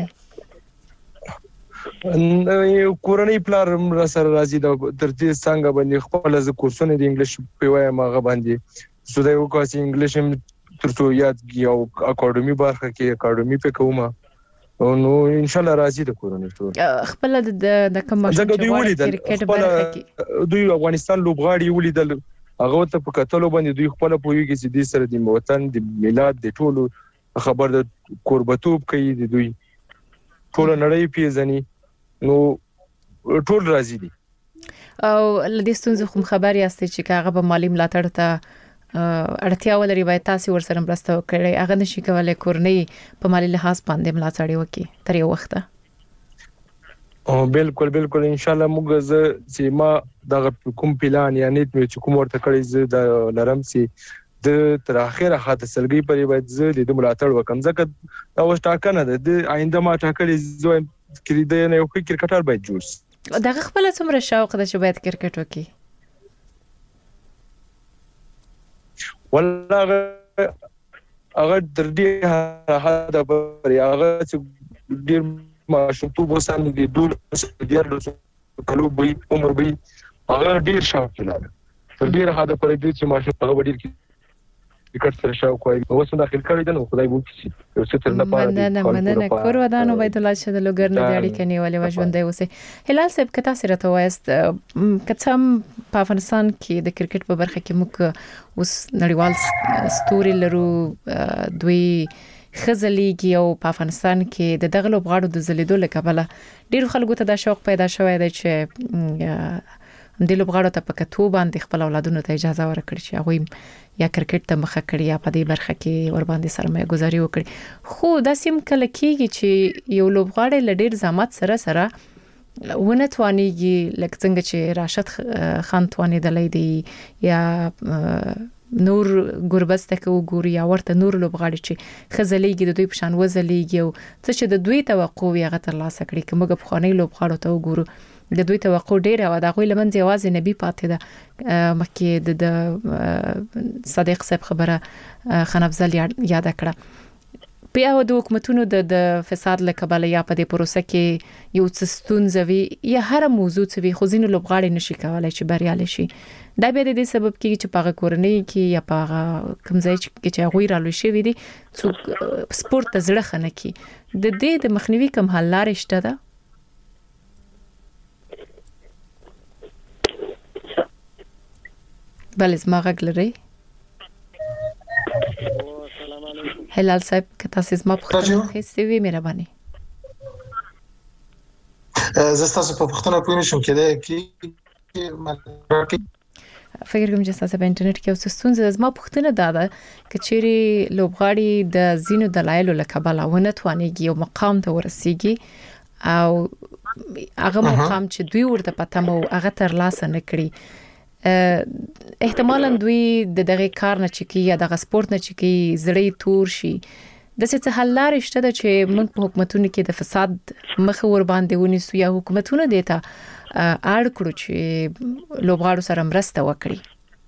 کورنۍ پلار را سره راځي د تر دې څنګه باندې خپل ز کورسونه د انګلیش په وای ما غ باندې سودا یو کاسي انګلیش هم ترڅو یاد یو اکیډمي برخه کې اکیډمي په کومه نو ان شاء الله راځي د کورنۍ ټول خپل د د کوم کرکټ برخه کې دوی افغانستان لوبغاړي ولیدل هغه ته په کتلو باندې دوی خپل پویږي چې د سره د وطن د میلاد د ټولو خبر د قربتوب کوي د دوی ټول نړۍ پیژني نو ټول راځي دي او لدې ستونزې خو خبر یاستئ چې هغه به مالی ملاتړ ته اړتیا ولري باید تاسو ورسره مرسته وکړئ هغه نشي کولای کورنۍ په مالی لحاظ باندې ملاتړ وکړي تر یو وخت او بالکل بالکل ان شاء الله موږ زه چې ما دغه کوم پلان یا نیت مې چې کوم ورته کړی زه د لرم چې د تر اخره خاطر سلګي پرې باید زه د ملاتړ وکم ځکه دا وښه ټاکنه ده د آینده ما ټاکلې زه کړی د یو کرکټر باید جوړ شي دغه خپل څومره شوق ده چې باید کرکټ وکړي والله هغه در دې هدا پر هغه چې ډیر ماشومتوب وسان دي دور ډیر کلو به عمر به هغه ډیر شوق لري تر ډیر هدا پر دې چې ماشوم هغه ډیر کرکټ سره شوق کوي اوس داخل کړی دی نو خدای وو چې یو څه تر نه پاره مننه مننه کور ودان عبید الله چې د لوګر نه دی اړیکې نیولې و ژوندې اوسه هلال صاحب کته سره ته وایست کڅم په افغانستان کې د کرکټ په برخه کې موږ اوس نړیوال ستوري لرو دوی خزلېږي او په افغانستان کې د دغه لوبغاړو د زلیدو لکبله ډیر خلکو ته دا شوق پیدا شوی دی چې د لوبغاړو ته په کتو باندې خپل اولادونو ته اجازه ورکړي چې هغه یا کرکټ ته مخه کړی یا په دې برخه کې ور باندې سرمایه گذاري وکړي خو دا سیم کله کېږي چې یو لوبغاړی لډیر زحمت سره سره ونه توانيږي لکه څنګه چې راشد خان توانیدلې دی یا نور ګوربست کې وګوري یا ورته نور لوبغاړي چې خزلېږي د دوی په شان وزلېږي او څه چې د دوی توقع وي هغه تر لاسه کړي کومه په خاني لوبغاړو ته وګورو د دوی توقع ډیره و دا غوي لمن ځوازي نبی پاتې ده مکه د صدیق صاحب خبره خنفزل یاد کړه په یو د حکومتونو د فساد لکبل یا په دې پروسه کې یو څه ستونزوي یا هر موضوع څه وي خو ځینې لوبغاړي نشي کولای چې بریالي شي دا به د دې سبب کېږي چې په کورنۍ کې یا په کوم ځای کې چې غوي رالو شي وي دي څو سپورت ته زړه خنه کی د دې د مخنیوي کوم حل لارې شته ده بل زما غږ لري هلال صاحب که تاسو زما پوښتنه هیڅ وی مهرباني زه تاسو په پوښتنه پوه نشم کېده کې فکر کوم چې تاسو په انټرنیټ کې اوس ستونزه زما پوښتنه ده چې چیرې لوبغاړي د زینو دلایلو لکبل ونه توانيږي او مقام ته ورسیږي او هغه مقام چې دوی ورته پته مو هغه تر لاسه نه کړی احتمالاً دوی د دغه کار نه چکی یا دغه سپورت نه چکی زړې تور شي د څه حل لارې شته چې موږ په حکومتونو کې د فساد مخ ور باندې ونیسو یا حکومتونه دیتا اړ کړو چې لوبغاړو سره مرسته وکړي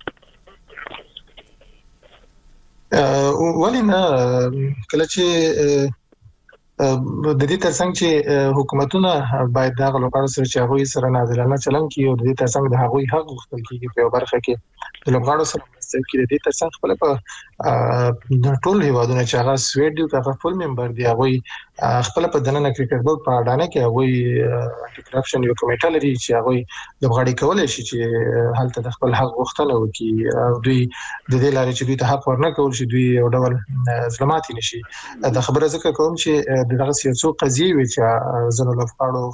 ولینه کله چې د دې ترڅنګ چې حکومتونه باید د لوبغاړو سره چې هغه سره نازلانه چلن کوي او د دې ترڅنګ د هغه حق غوښتل کیږي په برخه کې د لوبغاړو سره مرسته کوي د دې ترڅنګ خپل په د ټول هیوادونو چې هغه سویډ دی هغه فول ممبر دی هغه خپل په دننه کرکټ بورډ په اډانه کې هغه انټي کرپشن یو کمیټه لري چې هغه لوبغاړي کولای شي چې حالت د خپل حق غوښتنه وکړي او دوی د دې لارې چې دوی ته حق ورنه کول شي دوی یو ډول ظلمات نشي دا خبره ځکه کوم چې دغه سیاسو قضیه وی چې زنه لوبغاړو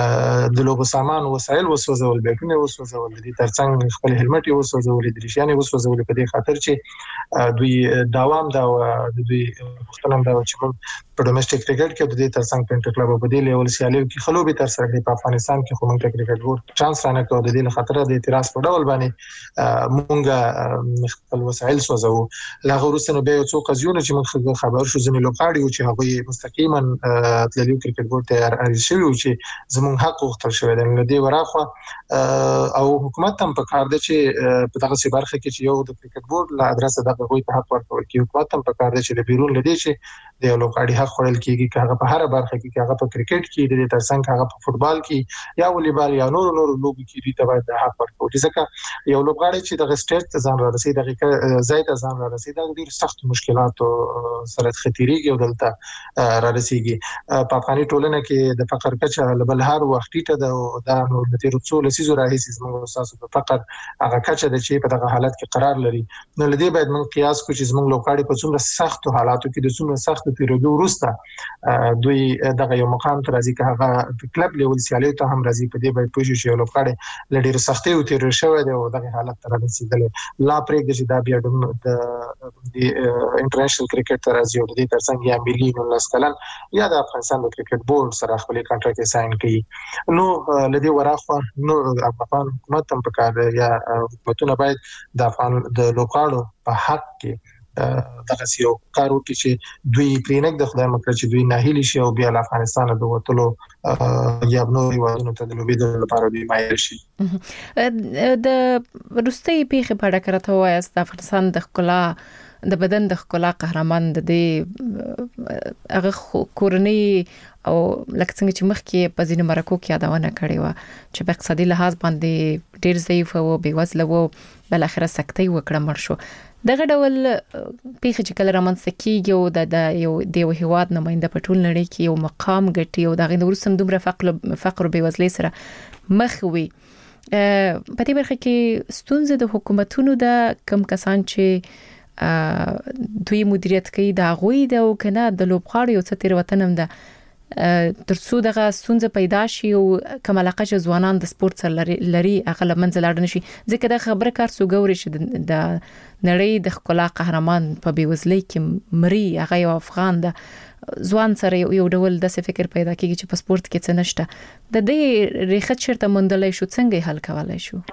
خپل د لوبو سامان وسایل وسوځول بیٹونه وسوځول دي ترڅنګ خپل هلمټ وسوځول دي شانې سوځول په دې خاطر چې دوی دوام دا د دوی مختلف دا چې موږ په ډومېسټک کرکټ کې د دې ترڅنګ پینټ کلب په دې لیول سیالیو کې خلوبي تر سره په افغانستان کې خو موږ کرکټ بورډ چانس رانه کوي د دې خاطر د اعتراض په ډول باندې موږ خپل وسایل سوځو لا غوښتنه به څو قضیونه چې موږ خبر شو ځنې لوکاړي چې هغه مستقیما تللیو کرکټ بورډ ته ارزي شوی چې زموږ حق وختل شوی دی نو دې وراخه او حکومت هم په کار دی چې په دغه سی برخه کې چې یو د کرکټ بورډ لا ادرسه دغه غوي ته حق ورکول کی حکومت هم په کار دی چې د بیرون لدی چې د لوکاړي حق خورل کیږي چې هغه په هر برخه کې هغه په کرکټ کې د ترڅنګ هغه په فوتبال کې یا والیبال یا نور نور لوبو کې دي ته باید حق ورکول ځکه یو لوبغاړي چې د سټیټ ته ځان را رسیدي دغه ځای ته ځان را رسیدي دا ډېر سخت مشکلات سره خطرېږي او دلته را رسیدي په افغاني ټولنه کې د فقر کچه لبل هر وخت ته دا نور د تیر څو لسیزو راهیسې زموږ اساس په فقر هغه کچه د چې په دغه حالت کې قرار لري نو لدی باید موږ قیاس کوو چې زموږ لوکاړي په څومره سخت حالاتو کې د څومره سخت پیریډو وروسته دوی دغه یو مقام ته راځي که هغه کلب لیول سیالي ته هم راځي په دې باید پوه شو چې یو لوکاړي لډیر سختي او تیر شوی دی او دغه حالت ته رسیدلی لا پرېږدي چې دا بیا د انټرنیشنل کرکټ ته راځي او د دې ترڅنګ یا ملي نولس کلن یا د افغانستان د کرکټ بورډ سره خپل کانټراکټ ساين کوي نو لدی وراخه نو افغان حکومت هم په کار یا حکومتونه باید د افغان د لوکاړو په حق کې دغه یو کار وکړي چې دوی پرینګ د خدای مکر چې دوی نه هیلي شي او بیا د افغانستان د وټلو یا نور یوازې ته د لوبېدو لپاره دی مایل شي د روستي پیخه په اړه کرته وایست د افغانستان د ښکلا د بدن د ښکلا قهرمان د دې هغه کورنۍ او لکه څنګه چې مخکې په ځینو مرکو کې یادونه کړې و چې په اقتصادي لحاظ باندې ډېر ضعیف او بېوزله و بل اخره سکتي وکړه مر شو دغه ډول پیخه چې کله رامنځته کیږي او د یو د هیواد نماینده په ټول نړۍ کې یو مقام ګټي او دغه ورسم دومره فقر فقر او بېوزلۍ سره مخ وي په دې برخه کې ستونزې د حکومتونو د کم کسان چې دوی مدیریت کوي دا غوي د او کنه د لوبغاړو یو څه تیر وطنم ده ترڅو دغه ستونزه پیدا شي او کوم علاقه چې ځوانان د سپورت سره لري هغه منځ لاړ نشي ځکه د خبره کار سو ګوري چې د نړۍ د ښکلا قهرمان په بېوزلۍ کې مري هغه یو افغان د ځوان سره یو ډول د فکر پیدا کیږي چې په سپورت کې څه نشته د دې ریښه چیرته موندلای شو څنګه حل کولای شو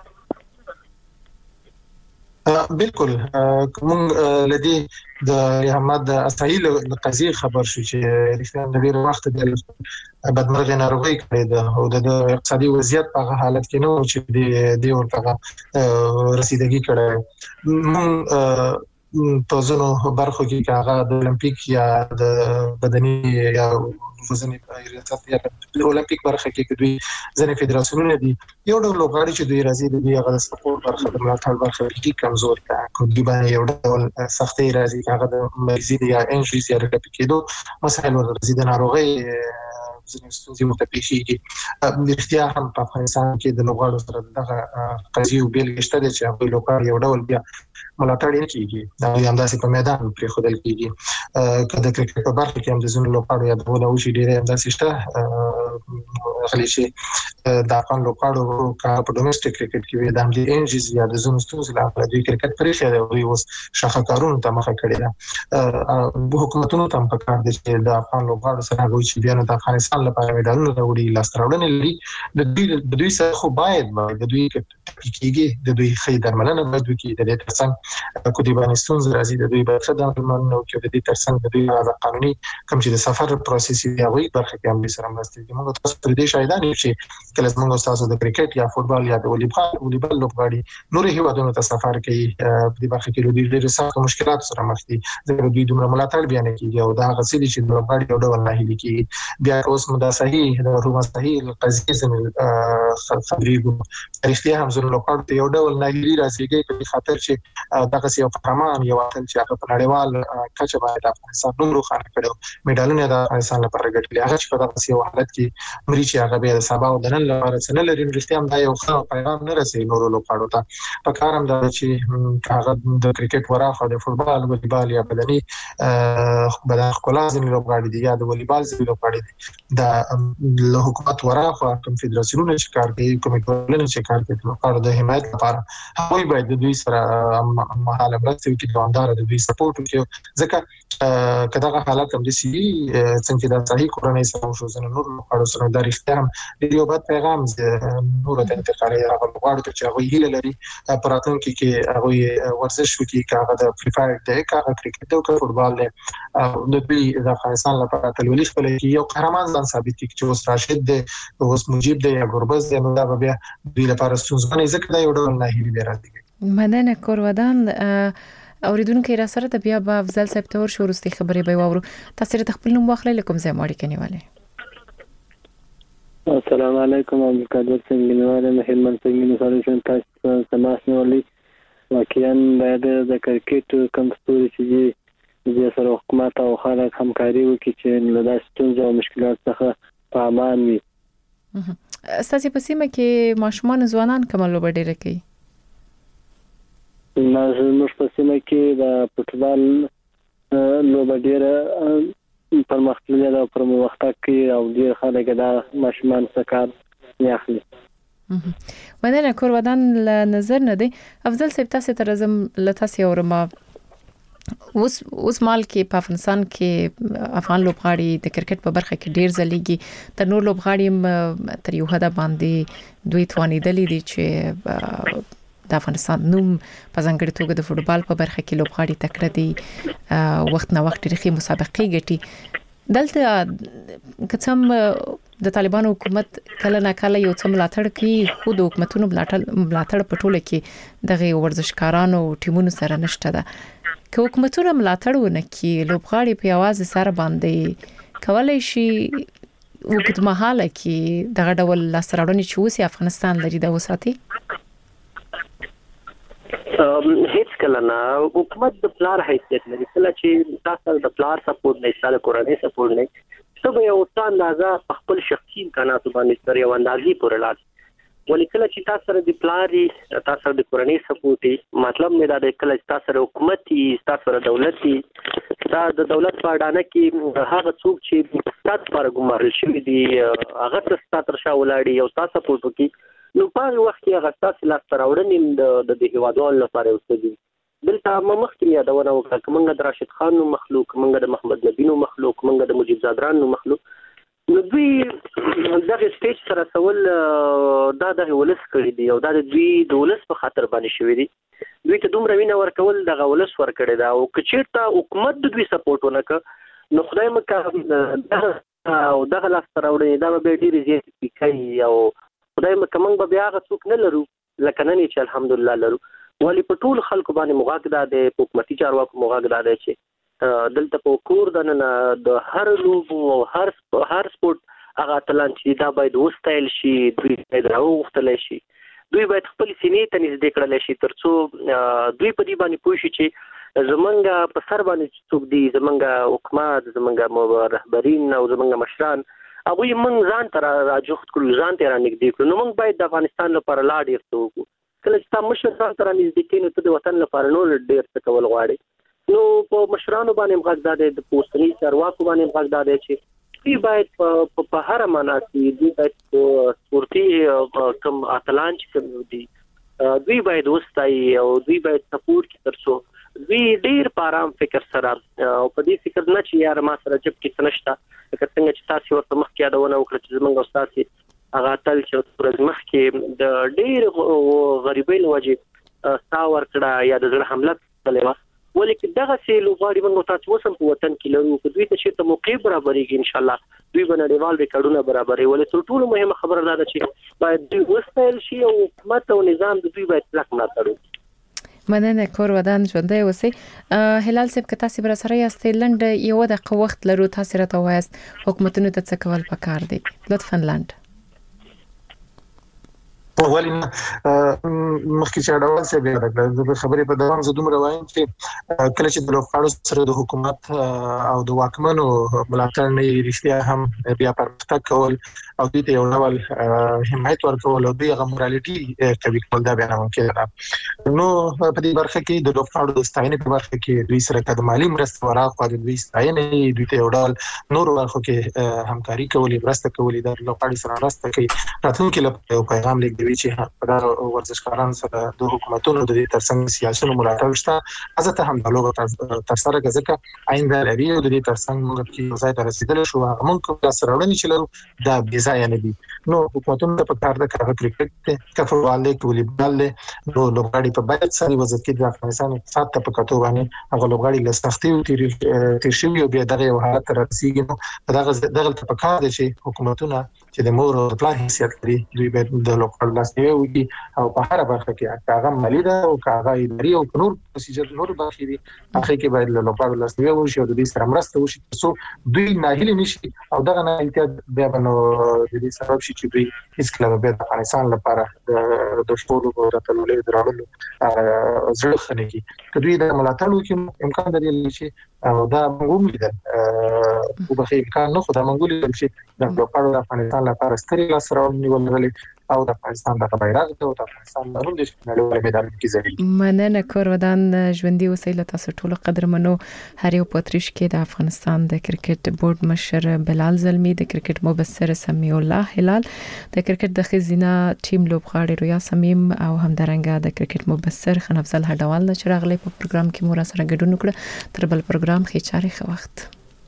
بالکل کوم لدی د احمد اسایل قضیه خبر شو چې رښتیا د ډیر وخت د بدمرغه ناروغي کړې ده او د اقتصادي وضعیت په حالت کې نو چې د دې ورته رسیدګي کړې مون په ځینو برخو کې هغه د اولمپیک یا د بدني یا وزن ریاست یا د اولمپیک برخه کې دوی ځنې فدراسیونونه دي یو ډول لوبغاړي چې دوی راځي د دې هغه سپورت برخه د ملاتړ برخه کې کمزور ده کوم دی باندې یو ډول سختي راځي هغه د مریضي یا انجریز یا د کېدو مسایل ورته د ناروغي ځینې ستونزې متپیشيږي د اختیار هم په افغانستان کې د لوبغاړو سره دغه قضیه بیل شته چې هغه لوبغاړي یو ډول بیا ملاتړ یې کیږي دا هم داسې په میدان پرې خودل کیږي کله کرکټ په برخه کې هم د زونو لوبغاړو یا د ودا او شي ډیره هم داسې شته خلی شي د افغان لوبغاړو کار په ډومېسټک کرکټ کې د هم دي انجز یا د زونو ستونزې لپاره د کرکټ پرې خېده وي اوس شاخه کارونه ته مخه کړی ده حکومتونو ته په کار دي چې د افغان لوبغاړو سره غوښتي چې بیا د افغانستان لپاره میډالونه راوړي لاستراوړنې لري د دوی د دوی سره خو باید د دوی کېږي د دوی خې درملنه باید وکړي د دې ترڅنګ کو دي باندې ستونزې راځي د دوی برخه د درملنه او کې د دې ترڅنګ د دوی د قانوني کوم چې د سفر پروسس دی هغه برخه کې هم سره مرسته کوي موږ تاسو پر دې شاهدان یو چې کله موږ تاسو د کرکټ یا فوتبال یا د والیبال والیبال لوبغاړي نور هیوادونو ته سفر کوي په دې برخه کې د ډېر سخت مشکلات سره مخ دي د دوی دومره ملاتړ بیان کوي او دا غسیل چې د لوبغاړي یو ډول نه هلي کیږي بیا اوس مدا صحیح د روما صحیح قضیه زموږ خبرې رښتیا هم زموږ لوبغاړي یو ډول نه هلي راځي په خاطر چې دغه یو قهرمان یو اتل چې هغه په نړیوال کچه باندې افغانستان نوم روښانه کړو میډالونه د افغانستان لپاره ګټلي هغه چې په دغه یو حالت کې مري چې هغه به د سبا او د نن لپاره څه نه لري رښتیا هم دا یو ښه پیغام نه رسي نور لوبغاړو ته په کار هم دا چې هغه د کرکټ وراخه د فوتبال والیبال یا بدني بدن ښکلا ځینې لوبغاړي دي یا د والیبال ځینې لوبغاړي دي د حکومت وراخه کوم فدراسیونونه چې کار کوي کومې ټولنې چې کار کوي لوبغاړو د حمایت لپاره هغوی باید د دوی سره مهاله مرسته وکړي دوامدار د دوی سپورټ وکړي ځکه کداغه حالت هم د سی څنګه د صحیح کورنۍ سره شو زنه نور لوبغاړو سره د اړتیا هم د یو بل پیغام نور ته انتقالي لوبغاړو ته چې هغوی هیله لري په راتلونکي کې هغوی ورزش وکړي کاغه د فری فایر دی کاغه کرکټ او فوټبال دی د دوی د افغانستان لپاره تلولي خپل یو قهرمان ځان ثابت کړي چې اوس راشد دی اوس مجيب دی یا ګوربز دی نو دا بیا دوی لپاره ستونزمن ځکه دا یو ډول نه هیلي دی راځي. مننه کورودان اوریدونکو را سره د بیا په افضل صاحب تور شورستي خبرې به وورو تاسو ته خپل نوم واخلئ لکم زه ماړی کنيواله. السلام علیکم عبدالقادر څنګهواله مهرمن څنګه نو تاسو سماس نیولې واقعا د کرکټ کوم ستوري چې د سره حکومت او خلک همکاري وکړي چې له داسې ستونزو او مشکلاتو څخه په امان وي. ستاسو په سیمه کې ماشومان ځوانان کوم لوبه ډیره کوي؟ نو په سیمه کې د فوټبال لوبه ډیره پرمختللې ده پر وخت کې او ډیر خلک دا ماشومان سکار یاخلي. مننه کورودان له نظر نه دی افضل صاحب تاسو ته رزم لتاسو اورما اوس اوس مال کې په افغانستان کې افغان لوبغاړي د کرکټ په برخه کې ډیر ځلېږي تر نور لوبغاړي تر یو حد باندې دوی توانیدلې دي چې د افغانستان نوم په ځانګړي توګه د فوټبال په برخه کې لوبغاړي تکړه دي وخت نه وخت ریخي مسابقې ګټي دلته کڅم د طالبانو حکومت کله نه کله یو څه ملاتړ کوي خو د حکومتونو ملاتړ په ټوله کې دغه ورزشکارانو ټیمونو سره نشته ده که حکومتونه ملاتړ ونه کوي لوبغاړي په आवाज سره باندې کولای شي وګت مهاله کې دغه ډول لاسراړنې چې اوس افغانستان لري د وساتي هیڅ کله نه حکومت د پلار حیثیت لري کله چې تاسو د پلار سپورټ نه ساده کورنۍ سپورټ نه څه به یو څه اندازه خپل شخصي امکاناتو باندې سره یو اندازې پورې لاس ولیکل چې تاسو سره د پلاری تاسو سره د کورنۍ سپورټ مطلب نه دا د کله تاسو سره حکومتي تاسو سره دولتي دا د دولت په اډانه کې هغه څوک چې تاسو پر ګمارل شوی دی هغه تاسو تر شا ولاړی او تاسو سپورټ وکي نو په وخت کې هغه تاسو لا تراوړنې د د هیوادوالو لپاره وسدي دلته مخکې یادونه وکړه کومه د راشد خان نو مخلوق کومه د محمد نبی نو مخلوق کومه د مجيب زادران نو مخلوق نو دوی دغه سټیج سره سوال دا د ولس کړی دی او دا د دوی د ولس په خاطر باندې شوی دی دوی ته دومره وینه ورکول دغه ولس ورکړی دا او کچیرته حکومت د دوی سپورټ ونکړ نو خدای مکه او دغه لاس تراوړي دا به ډیر زیات کوي او خدای مکه موږ به بیا غو څوک نه لرو لکه نن چې الحمدلله لرو ولی په ټول خلکو باندې مغاګدا د حکومتي چارواکو مغاګدا دی چې دلته په کور دنه د هر لوب او هر هر سپورت هغه تلان چې دا باید وستایل شي دوی باید راوختل شي دوی باید خپل سینې ته نږدې کړل شي ترڅو دوی په دې باندې پوه شي چې زمونږ په سر باندې څوک دی زمونږ حکومت زمونږ رهبرین او زمونږ مشران هغه موږ ځان تر راجوخت کړو ځان تر نږدې کړو نو موږ باید د افغانستان لپاره لا ډیر څه وکړو کله چې تاسو مشر ځان تر نږدې کینو ته د وطن لپاره نو ډیر څه کول غواړي نو په مشرانو باندې مغزاده د پوسټنی چارواکو باندې مغزاده چې دوی باید په هر معنا کې دوی باید سپورتي کم اتلان چې کوم دي دوی باید وستای او دوی باید سپورټ کې ترڅو دوی ډیر پارام فکر سره او په دې فکر نه چې یار ما سره جب کې څنشته لکه څنګه چې تاسو ورته مخ کې یادونه وکړه چې زمونږ استاد هغه تل چې ورځ مخ کې د ډیر غریبۍ لوجه ساور کړه یا د زړه حمله کړې ولیکن دغه سي لوغاړي موږ تاسو وسم په وطن کې لرو په دوی ته چې ته موقع برابرېږي ان شاء الله دوی باندې ریکارډونه برابرې ولې تر ټولو مهمه خبره ده چې باید دوی وسایل شي او حکومت او نظام د دوی باید پلاک ملاتړ مننه کور ودان ژوندۍ اوسئ هلال صاحب که تاسو بر سره یاستئ لنډ یو دقیقه وخت لرو تاسو راته وایاست حکومتونو ته څه کول پکار دي لطفا لنډ ولینه مخکې چې اډوال څه بیا د خبرې په دوام زه دومره وایم چې کله چې د لوبغاړو سره د حکومت او د واکمنو ملاتړ نه رښتیا هم بیا پرمختګ کول او د یو ډول حمایت ورکول او د غمرالټي کوي کول دا بیا نه ممکن ده. نو په دې برخه کې د لوبغاړو د ستاینې په برخه کې دوی سره د مالی مرستې ورکړه د دوی ستاینې دوی ته یو ډول نور برخو کې همکاري کولې مرسته کولې د لوبغاړو سره مرسته کوي. راتلونکي لپاره یو پیغام لیږي چې په دغه ورزشکارانو سره د حکومتونو د دې ترڅنګ سیاسيونو ملاتړ شته ازته هم د لوګو تر سره ځکه آینده لري او د دې ترڅنګ موږ کې ځای ته رسیدل شو موږ په سره وړاندې چې لرو دا بي ځای نه دي. نو حکومتونو په کار د کار کرکټ ته فوټبال له والیبال له نو لوګاړي په باید سړي وزت کې د افغانستان اقتصاد ته په کتو باندې هغه لوګاړي له سختي او تیر شوی او بیا دغه حالت رسیدي. نو دغه دغه په کار دي چې حکومتونه چې د مور او پلان حیثیت لري دوی به د لوکل لاسنیوي وکړي او په هر برخه کې هغه مالی ده او هغه اداري او نور پروسیجر نور برخې دي هغه کې باید له لوکل لاسنیوي وشي او د دې سره مرسته وشي ترڅو دوی ناهیلي نشي او دغه نه احتیاط بیا نو د دې سبب شي چې دوی هیڅ کله به د افغانستان لپاره د شپږو او د تلولې درالو زړه خنګي کدوې د ملاتړ وکړي امکان لري چې او دا موږ لیدل او به امکان نه خو دا موږ لیدل چې د لوکل افغانستان لپاره ستري لاسره ونیول او د افغانستان د بیرغ او د افغانستان د نوم د نړیوال میدان کې ځای مننه کور ودان ژوندۍ وسیله تاسو ټول قدر منو. هر یو پاتریش کې د افغانستان د کرکټ بورډ مشر بلال زلمی، د کرکټ مبصر سمیع الله هلال، د کرکټ د خزینه ټیم لوبغاړي رویا سمیم او همدارنګه د کرکټ مبصر خن افضل هډوال د چراغلي په پروګرام کې مو را سره ګډون وکړه. تر بل پروګرام خې چاري خو وخت